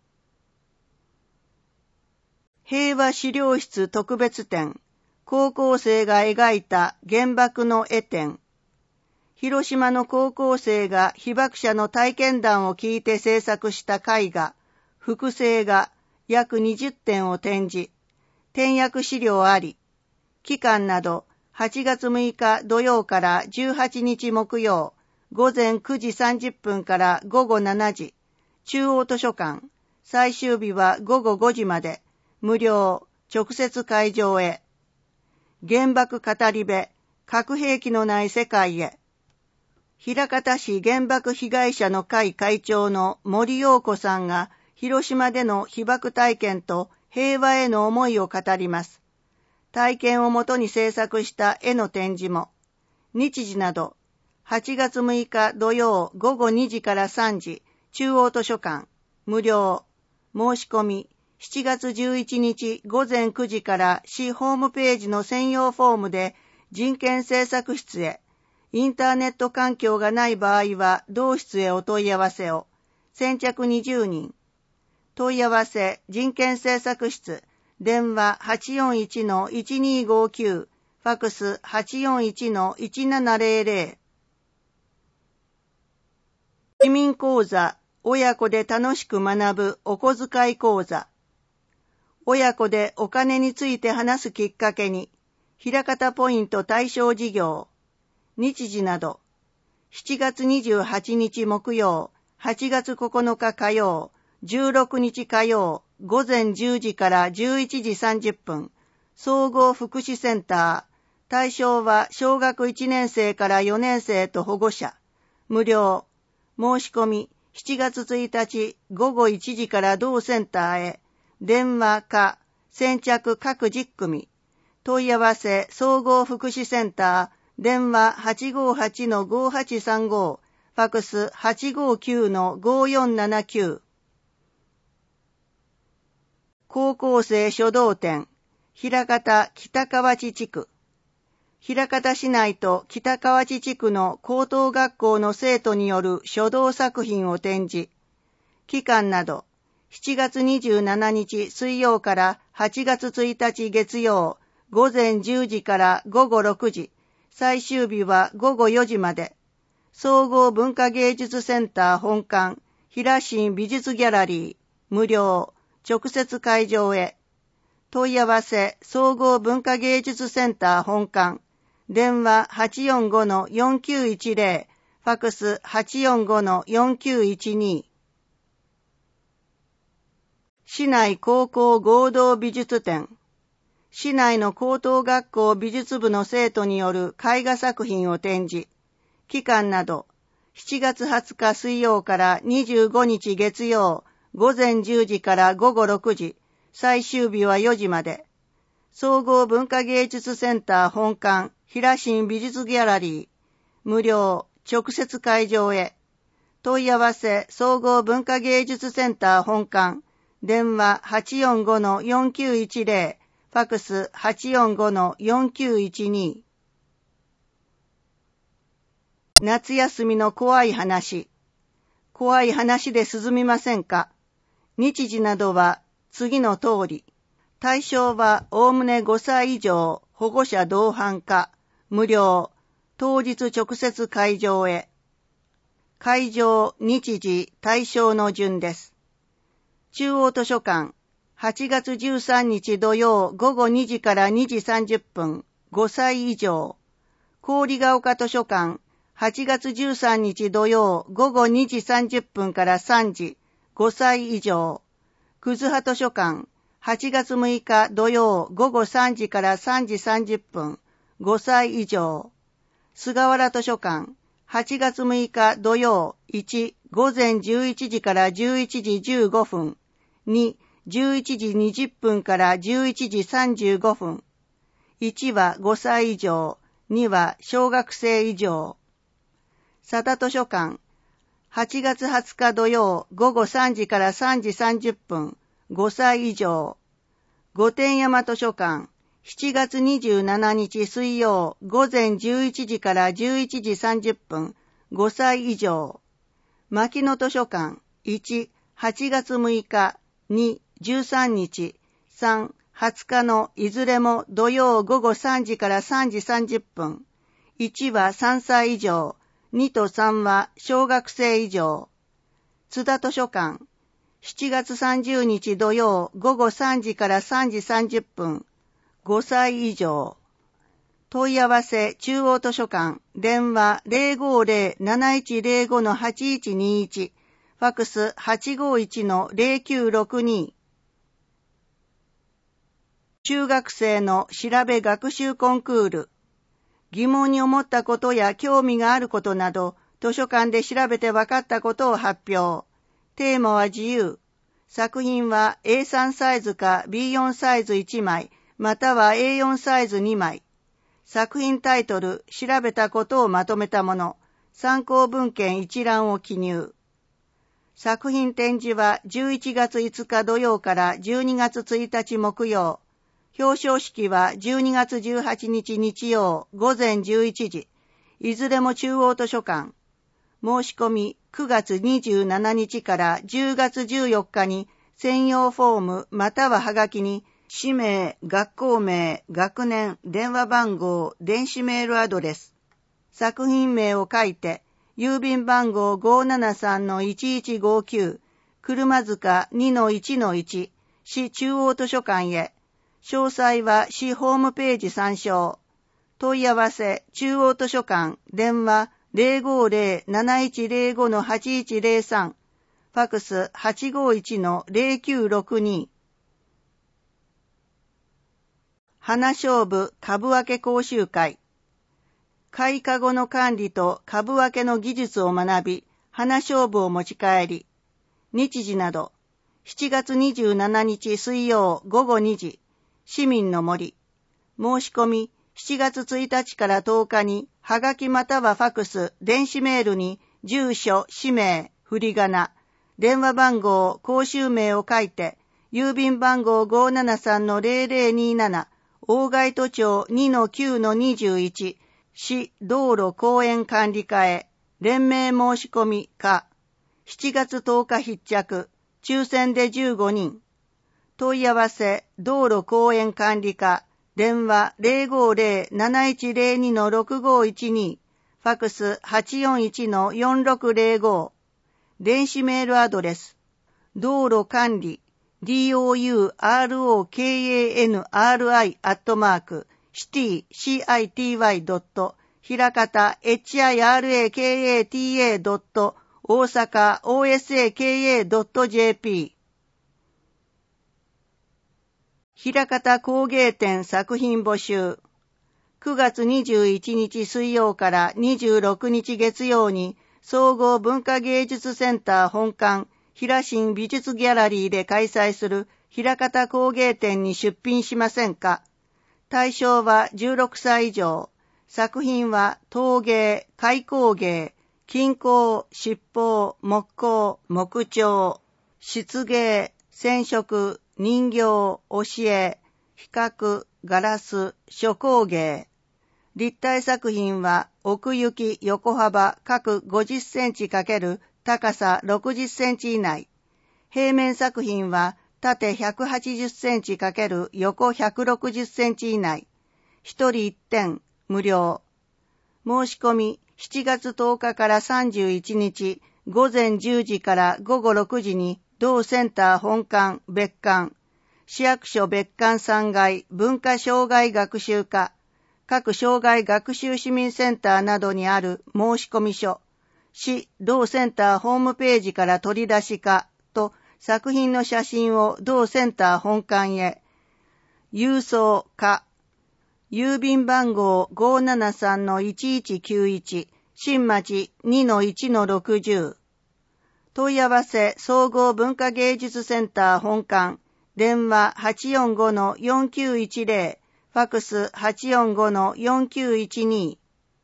平和資料室特別展、高校生が描いた原爆の絵展。広島の高校生が被爆者の体験談を聞いて制作した絵画、複製画約にじゅってんを展示。点訳資料あり。期間など、はちがつむいか土曜からじゅうはちにち木曜、ごぜんくじさんじゅっぷんからごごしちじ、中央図書館、最終日はごごごじまで、無料、直接会場へ。原爆語り部、核兵器のない世界へ。枚方市原爆被害者の会会長の森陽子さんが、広島での被爆体験と平和への思いを語ります。体験をもとに制作した絵の展示も、日時など、はちがつむいか土曜ごごにじからさんじ、中央図書館、無料、申し込み、しちがつじゅういちにちごぜんくじから市ホームページの専用フォームで人権制作室へ、インターネット環境がない場合は同室へお問い合わせを、先着にじゅうにん、問い合わせ人権制作室、電話 はちよんいち いちにごきゅう、ファクス はちよんいち いちななゼロゼロ。市民講座、親子で楽しく学ぶお小遣い講座。親子でお金について話すきっかけに、枚方ポイント対象事業。日時など、しちがつにじゅうはちにち木曜、はちがつここのか火曜、じゅうろくにち火曜、ごぜんじゅうじからじゅういちじさんじゅっぷん、総合福祉センター。対象は小学いちねんせいからよねんせいと保護者。無料。申し込みしちがつついたちごごいちじから同センターへ。電話か先着各じゅっくみ。問い合わせ総合福祉センター。電話 はちごはち ごはちさんご。ファクス はちごきゅう ごよんななきゅう。 高校生書道展、枚方北河内地区。枚方市内と北河内地区の高等学校の生徒による書道作品を展示。期間など、しちがつにじゅうしちにち水曜からはちがつついたち月曜、午前じゅうじから午後ろくじ、最終日は午後よじまで、総合文化芸術センター本館、平新美術ギャラリー、無料、直接会場へ。問い合わせ、総合文化芸術センター本館、電話 はちよんごのよんきゅういちぜろ、ファクス はちよんごのよんきゅういちに。市内高校合同美術展。市内の高等学校美術部の生徒による絵画作品を展示。期間など、しちがつはつか水曜からにじゅうごにち月曜、午前じゅうじから午後ろくじ、最終日はよじまで。総合文化芸術センター本館、平新美術ギャラリー、無料、直接会場へ。問い合わせ、総合文化芸術センター本館、電話 はちよんごのよんきゅういちぜろ、ファクス はちよんごのよんきゅういちに。夏休みの怖い話。怖い話で涼みませんか？日時などは次の通り。対象はおおむねごさい以上、保護者同伴か、無料、当日直接会場へ。会場、日時、対象の順です。中央図書館、はちがつじゅうさんにち土曜午後にじからにじさんじゅっぷん、ごさい以上。郡ヶ丘図書館、はちがつじゅうさんにち土曜午後にじさんじゅっぷんからさんじ、ごさい以上。葛葉図書館、はちがつむいか土曜午後さんじからさんじさんじゅっぷん、ごさい以上。菅原図書館、はちがつむいか土曜いち、午前じゅういちじからじゅういちじじゅうごふん、に、じゅういちじにじゅっぷんからじゅういちじさんじゅうごふん。いちはごさい以上、には小学生以上。佐田図書館、はちがつはつか土曜午後さんじからさんじさんじゅっぷん、ごさい以上。御殿山図書館、しちがつにじゅうしちにち水曜午前じゅういちじからじゅういちじさんじゅっぷん、ごさい以上。牧野図書館、いち、はちがつむいか、に、じゅうさんにち、さん、はつかのいずれも土曜午後さんじからさんじさんじゅっぷん。いちはさんさい以上、にとさんは小学生以上。津田図書館、しちがつさんじゅうにち土曜午後さんじからさんじさんじゅっぷん、ごさい以上。問い合わせ中央図書館、電話 ゼロごゼロ なないちゼロご はちいちにいち、ファクス はちごいちのゼロきゅうろくに。中学生の調べ学習コンクール。疑問に思ったことや興味があることなど、図書館で調べて分かったことを発表。テーマは自由。作品は エーさん サイズか ビーよん サイズいちまい、または エーよん サイズにまい。作品タイトル、調べたことをまとめたもの。参考文献一覧を記入。作品展示はじゅういちがついつか土曜からじゅうにがつついたち木曜。表彰式はじゅうにがつじゅうはちにち日曜午前じゅういちじ。いずれも中央図書館。申し込みくがつにじゅうしちにちからじゅうがつじゅうよっかに専用フォームまたははがきに氏名、学校名、学年、電話番号、電子メールアドレス、作品名を書いて郵便番号 ごーななさんのいちいちごきゅう、車塚 にのいちのいち、市中央図書館へ。詳細は市ホームページ参照。問い合わせ中央図書館、電話 ゼロごゼロ なないちゼロご はちいちゼロさん、ファクス はちごいちのゼロきゅうろくに。花勝負株分け講習会。開花後の管理と株分けの技術を学び、花勝負を持ち帰り。日時など、しちがつにじゅうしちにち水曜午後にじ、市民の森。申し込み、しちがつついたちからとおかに、はがきまたはファクス、電子メールに、住所、氏名、振り仮名、電話番号、講習名を書いて、 郵便番号 ごーななさんのゼロゼロにーなな、大街都庁 にのきゅうのにじゅういち、市道路公園管理課へ、連名申し込みか、しちがつとおか必着、抽選でじゅうごにん。問い合わせ、道路公園管理課、電話 ゼロごゼロ なないいちゼロに ろくごいちに、ファックス はちよんいちのよんろくゼロご、電子メールアドレス、道路管理、ドーローカンリ アットマーク、シティ、シーアイティーワイ ドット、ひらかた、エイチアイアールエーケーエーティーエー ドット、大阪 オーエスエーケーエー ドット ジェーピー。ひらかた工芸展作品募集。くがつにじゅういちにち水曜からにじゅうろくにち月曜に、総合文化芸術センター本館、平新美術ギャラリーで開催するひらかた工芸展に出品しませんか？対象はじゅうろくさい以上。作品は陶芸、開工芸、金工、七宝、木工、木彫、漆芸、染色、人形、教え、比較、ガラス、諸工芸。立体作品は奥行き、横幅各ごじゅっセンチ×高さろくじゅっセンチ以内。平面作品は縦ひゃくはちじゅっセンチ×横ひゃくろくじゅっセンチ以内。一人一点、無料。申し込みしちがつとおかからさんじゅういちにち午前じゅうじから午後ろくじに同センター本館別館、市役所別館さんがい文化障害学習課、各障害学習市民センターなどにある申込書、市同センターホームページから取り出しかと作品の写真を同センター本館へ、郵送か、郵便番号 ごーななさんのいちいちきゅういち、新町 にのいちのろくぜろ。問い合わせ総合文化芸術センター本館、電話 はちよんごのよんきゅういちゼロ、ファックス はちよんごのよんきゅういちに。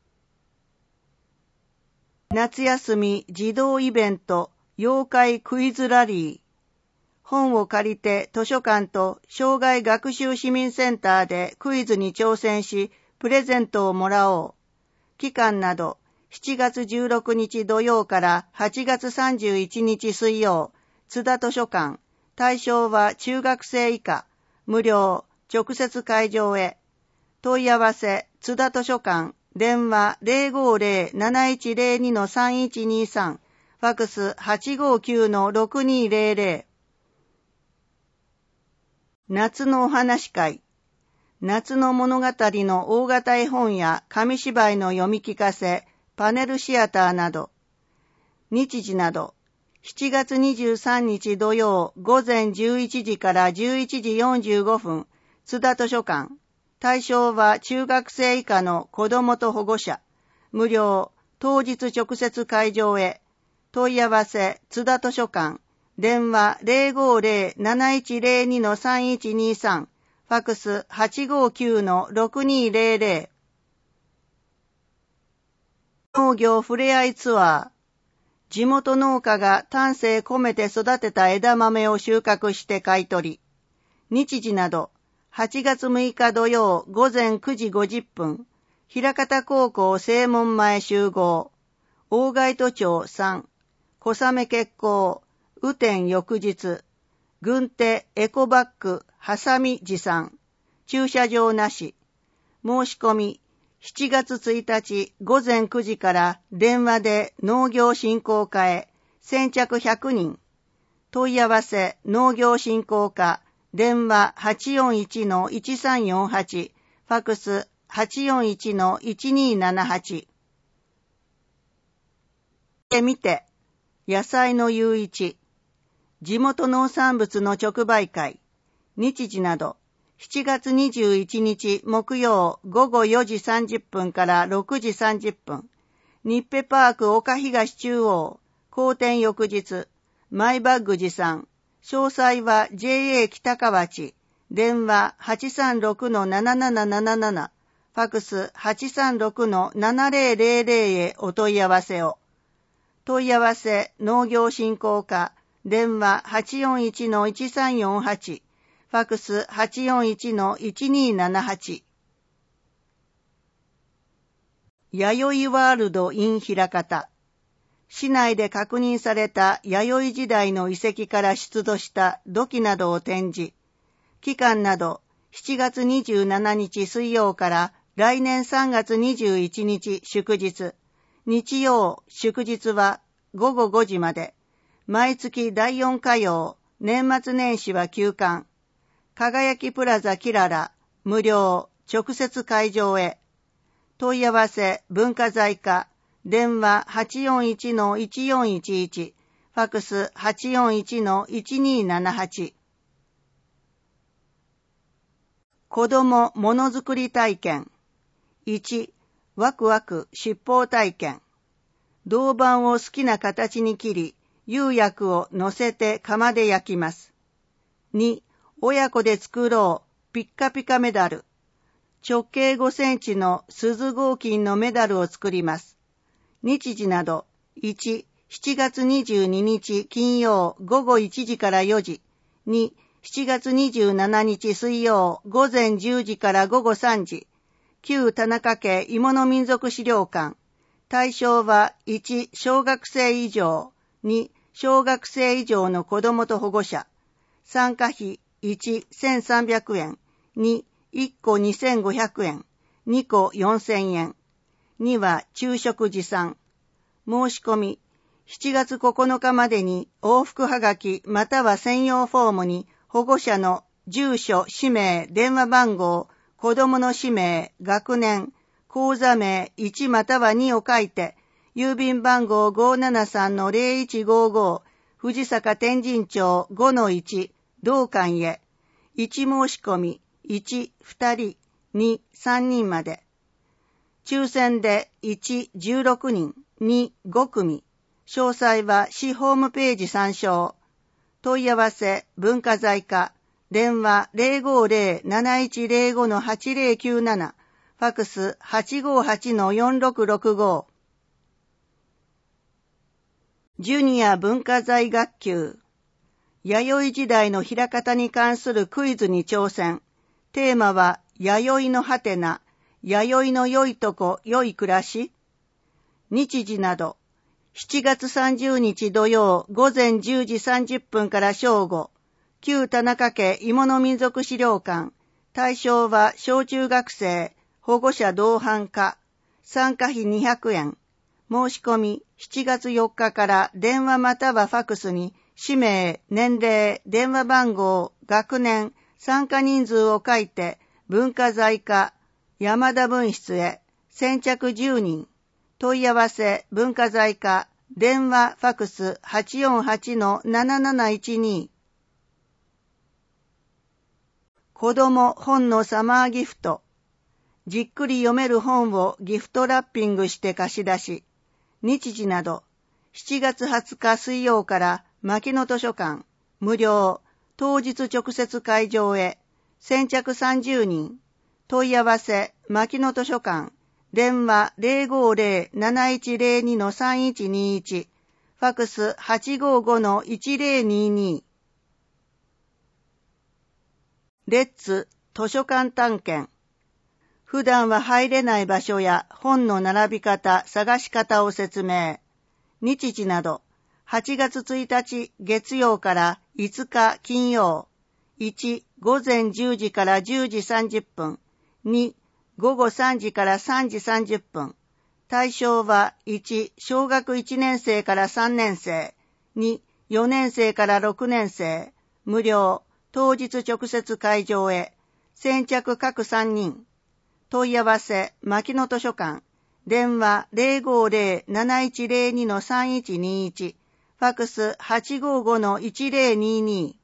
夏休み児童イベント妖怪クイズラリー。本を借りて図書館と障害学習市民センターでクイズに挑戦し、プレゼントをもらおう。期間などしちがつじゅうろくにち土曜からはちがつさんじゅういちにち水曜、津田図書館。対象は中学生以下。無料。直接会場へ。問い合わせ、津田図書館、電話 ゼロごゼロ なないいちゼロにのさんいちにさん、ファックス はちごきゅうのろくにゼロゼロ。夏のお話会。夏の物語の大型絵本や紙芝居の読み聞かせ、パネルシアターなど。日時など。しちがつにじゅうさんにち土曜午前じゅういちじからじゅういちじよんじゅうごふん、津田図書館。対象は中学生以下の子どもと保護者。無料。当日直接会場へ。問い合わせ、津田図書館。電話 ゼロごゼロ なないちゼロにのさんいちにさん。ファックス はちごきゅうのろくにゼロゼロ。農業ふれあいツアー。地元農家が丹精込めて育てた枝豆を収穫して買い取り。日時など、はちがつむいか土曜午前くじごじゅっぷん、平方高校正門前集合、大街都庁さん、小雨決行、雨天翌日、軍手エコバッグ、はさみ持参、駐車場なし、申し込み、しちがつついたち午前くじから電話で農業振興課へ、先着ひゃくにん、問い合わせ農業振興課、電話 はちよんいちのいちさんよんはち、ファックス はちよんいちのいちにーななはち。見て、野菜の夕市、地元農産物の直売会、日時など、しちがつにじゅういちにち木曜午後よじさんじゅっぷんからろくじさんじゅっぷん、日ペパーク岡東中央、後天翌日、マイバッグ持参、詳細は ジェーエー 北河内、電話 はちさんろくのなななななななな、ファックス はちさんろくのななぜろぜろぜろへお問い合わせを。問い合わせ農業振興課、 電話 はちよんいちのいちさんよんはち、ファクス はちよんいちのいちにななはち。弥生ワールド in 枚方。市内で確認された弥生時代の遺跡から出土した土器などを展示。期間などしちがつにじゅうしちにち水曜から来年さんがつにじゅういちにち祝日。日曜、祝日はごごごじまで。毎月だいよん火曜、年末年始は休館。輝きプラザキララ、無料、直接会場へ。問い合わせ、文化財課。電話 はちよんいちのいちよんいちいち、ファクス はちよんいちのいちにななはち。子供ものづくり体験。いち、ワクワク七宝体験。銅板を好きな形に切り、釉薬を乗せて窯で焼きます。に、親子で作ろうピッカピカメダル。直径ごセンチの錫合金のメダルを作ります。日時など、いち、しちがつにじゅうににち金曜ごごいちじからよじ、に、しちがつにじゅうしちにち水曜ごぜんじゅうじからごごさんじ、旧田中家芋の民族資料館。対象はいち、小学生以上、に、小学生以上の子供と保護者。参加費いち、せんさんびゃくえん、に、いっこにせんごひゃくえん、にこよんせんえん。には昼食持参。申し込み、しちがつここのかまでに往復はがきまたは専用フォームに保護者の住所、氏名、電話番号、子供の氏名、学年、口座名いちまたはにを書いて、郵便番号 ごーななさんのぜろいちごーご、藤坂天神町 ごのいち、同館へ。いち申し込み、いち、ふたり、に、さんにんまで。抽選でいち、じゅうろくにん、に、ごくみ。詳細は市ホームページ参照。問い合わせ、文化財課。電話 ぜろごぜろ なないちぜろご はちぜろきゅうなな。ファクス はちごはちのよんろくろくご。ジュニア文化財学級。弥生時代の枚方に関するクイズに挑戦。テーマは、弥生のはてな。弥生の良いとこ、良い暮らし。日時など、しちがつさんじゅうにち土曜ごぜんじゅうじさんじゅっぷんから正午、旧田中家芋の民族資料館。対象は小中学生、保護者同伴可。参加費にひゃくえん。申し込みしちがつよっかから電話またはファクスに氏名、年齢、電話番号、学年、参加人数を書いて文化財課山田分室へ。先着じゅうにん。問い合わせ文化財課電話ファクス はちよんはちのなななないちに。子供本のサマーギフト。じっくり読める本をギフトラッピングして貸し出し。日時など、しちがつはつか水曜から牧野図書館、無料、当日直接会場へ。先着さんじゅうにん。問い合わせ牧野図書館。電話 ぜろごぜろ なないちぜろにのさんいちにいち。ファクス はちごごのいちぜろにに。レッツ図書館探検。普段は入れない場所や本の並び方、探し方を説明。日時など、はちがつついたち月曜からいつか金曜。いち、ごぜんじゅうじからじゅうじさんじゅっぷん。に、ごごさんじからさんじさんじゅっぷん。対象はいち、小学いちねんせいからさんねんせい。に、よねんせいからろくねんせい。無料、当日直接会場へ。先着各さんにん。問い合わせ、牧野図書館。電話 ぜろごぜろ なないちぜろにのさんいちにいち。ファクス はちごごのいちぜろにに。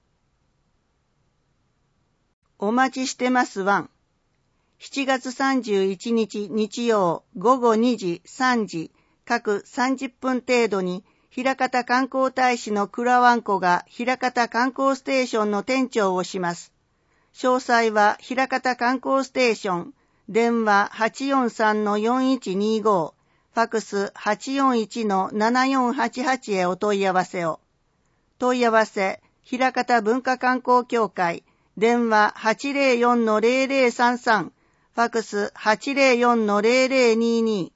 お待ちしてますワン。しちがつさんじゅういちにち日曜ごごにじさんじ各さんじゅっぷん程度に枚方観光大使の倉ワンコが枚方観光ステーションの店長をします。詳細は枚方観光ステーション、電話 はちよんさんのよんいちにご、ファクス はちよんいちのななよんはちはちへお問い合わせを。 問い合わせ、枚方文化観光協会、電話 はちゼロよんのゼロゼロさんさん、ファクス はちゼロよんのゼロゼロにに。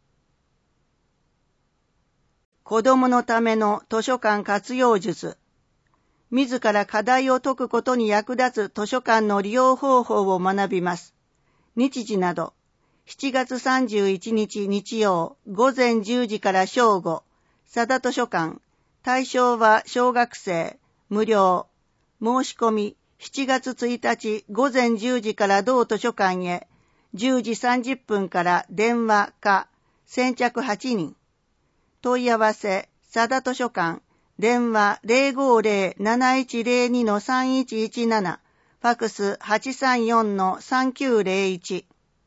子供のための図書館活用術。自ら課題を解くことに役立つ図書館の利用方法を学びます。日時など、しちがつさんじゅういちにち日曜午前じゅうじから正午、佐田図書館、対象は小学生、無料。申し込み、しちがつついたち午前じゅうじから同図書館へ、じゅうじさんじゅっぷんから電話か、先着はちにん。問い合わせ、佐田図書館、電話 ゼロごゼロ なないちゼロにのさんいちいちなな、ファクス はちさんよんのさんきゅうゼロいち。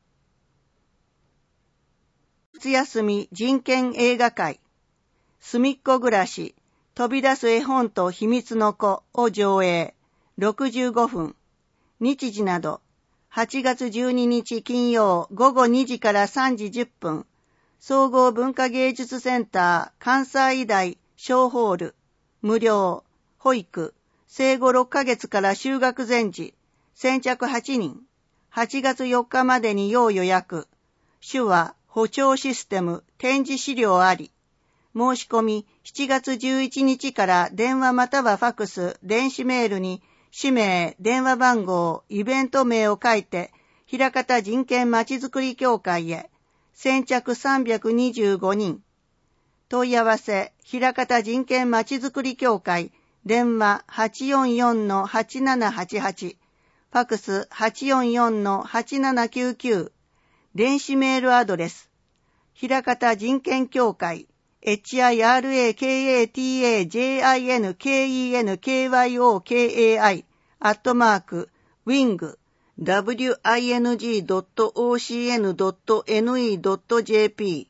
夏休み人権映画会、すみっこ暮らし、飛び出す絵本と秘密の子を上映、ろくじゅうごふん。日時など、はちがつじゅうににち金曜午後にじからさんじじゅっぷん、総合文化芸術センター関西医大小ホール、無料、保育、生後ろっかげつから就学前時、先着はちにん、はちがつよっかまでに要予約、手話、補聴システム、展示資料あり、申し込みしちがつじゅういちにちから電話またはファクス、電子メールに、氏名、電話番号、イベント名を書いて、枚方人権まちづくり協会へ、先着さんびゃくにじゅうごにん。問い合わせ、枚方人権まちづくり協会、電話 はちよんよんのはちななはちはち、ファクス はちよんよんのはちななきゅうきゅう、電子メールアドレス、枚方人権協会、エイチアイアールエーケーエーティーエージェイアイエヌケーイーエヌケーワイオーケーエーアイ、アットマーク、ウィング、ダブリューアイエヌジードットオーシーエヌドットエヌイードットジェーピー。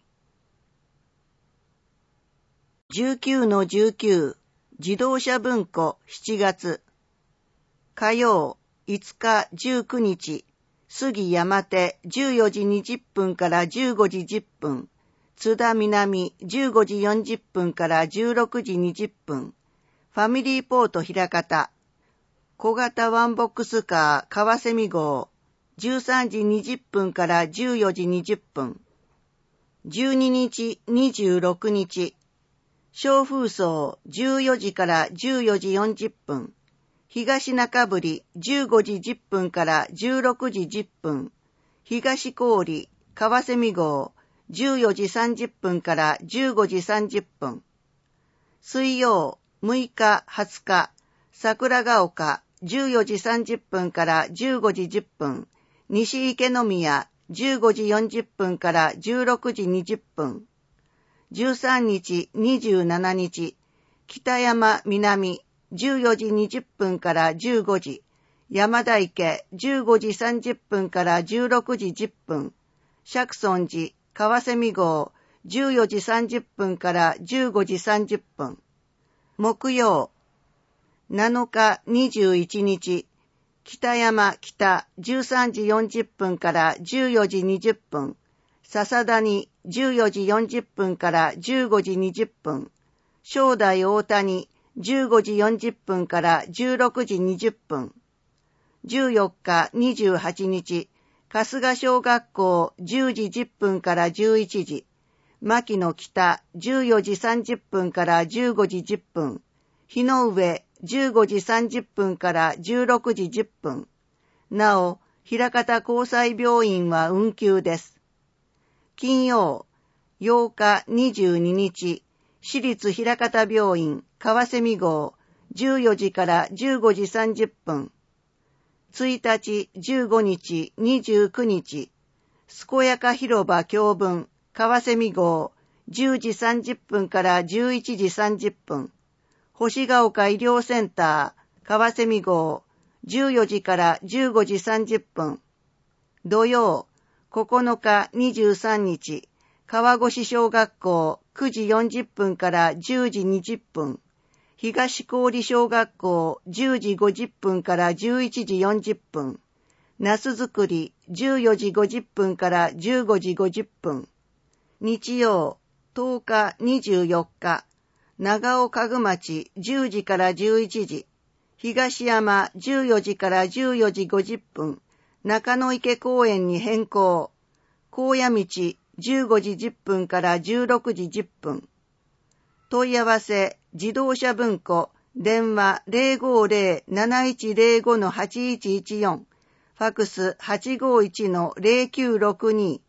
じゅうきゅうのじゅうきゅう、自動車文庫しちがつ。火曜、いつかじゅうくにち、杉山手じゅうよじにじゅっぷんからじゅうごじじゅっぷん、津田南じゅうごじよんじゅっぷんからじゅうろくじにじゅっぷん、ファミリーポート枚方、小型ワンボックスカー川蝉号、じゅうさんじにじゅっぷんからじゅうよじにじゅっぷん、じゅうににちにじゅうろくにち、小風荘じゅうよじからじゅうよじよんじゅっぷん、東中振じゅうごじじゅっぷんからじゅうろくじじゅっぷん、東郡川蝉号じゅうよじさんじゅっぷんからじゅうごじさんじゅっぷん、水曜むいかはつか、桜ヶ丘じゅうよじさんじゅっぷんからじゅうごじじゅっぷん、西池宮じゅうごじよんじゅっぷんからじゅうろくじにじゅっぷん、じゅうさんにちにじゅうしちにち、北山南じゅうよじにじゅっぷんからじゅうごじ、山田池じゅうごじさんじゅっぷんからじゅうろくじじゅっぷん、釈尊寺川蝉号じゅうよじさんじゅっぷんからじゅうごじさんじゅっぷん、木曜なのかにじゅういちにち、北山北じゅうさんじよんじゅっぷんからじゅうよじにじゅっぷん、笹谷じゅうよじよんじゅっぷんからじゅうごじにじゅっぷん、正代大谷じゅうごじよんじゅっぷんからじゅうろくじにじゅっぷん、じゅうよっかにじゅうはちにち、春日小学校じゅうじじゅっぷんからじゅういちじ、牧野北じゅうよじさんじゅっぷんからじゅうごじじゅっぷん、日の上じゅうごじさんじゅっぷんからじゅうろくじじゅっぷん。なお、枚方交際病院は運休です。金曜、ようかにじゅうににち、私立枚方病院川蝉号じゅうよじからじゅうごじさんじゅっぷん。いちにち、じゅうごにち、にじゅうくにち、健やか広場教文川蝉号じゅうじさんじゅっぷんからじゅういちじさんじゅっぷん。星ヶ丘医療センター川蝉号じゅうよじからじゅうごじさんじゅっぷん。土曜、ここのかにじゅうさんにち、川越小学校くじよんじゅっぷんからじゅうじにじゅっぷん。東郡小学校じゅうじごじゅっぷんからじゅういちじよんじゅっぷん。なす作りじゅうよじごじゅっぷんからじゅうごじごじゅっぷん。日曜、とおかにじゅうよっか、 長尾家具町じゅうじからじゅういちじ、東山じゅうよじからじゅうよじごじゅっぷん、中野池公園に変更。高野道じゅうごじじゅっぷんからじゅうろくじじゅっぷん。問い合わせ自動車文庫、電話 ゼロごゼロ なないちゼロご はちいちいちよん、ファクス はちごいちのゼロきゅうろくに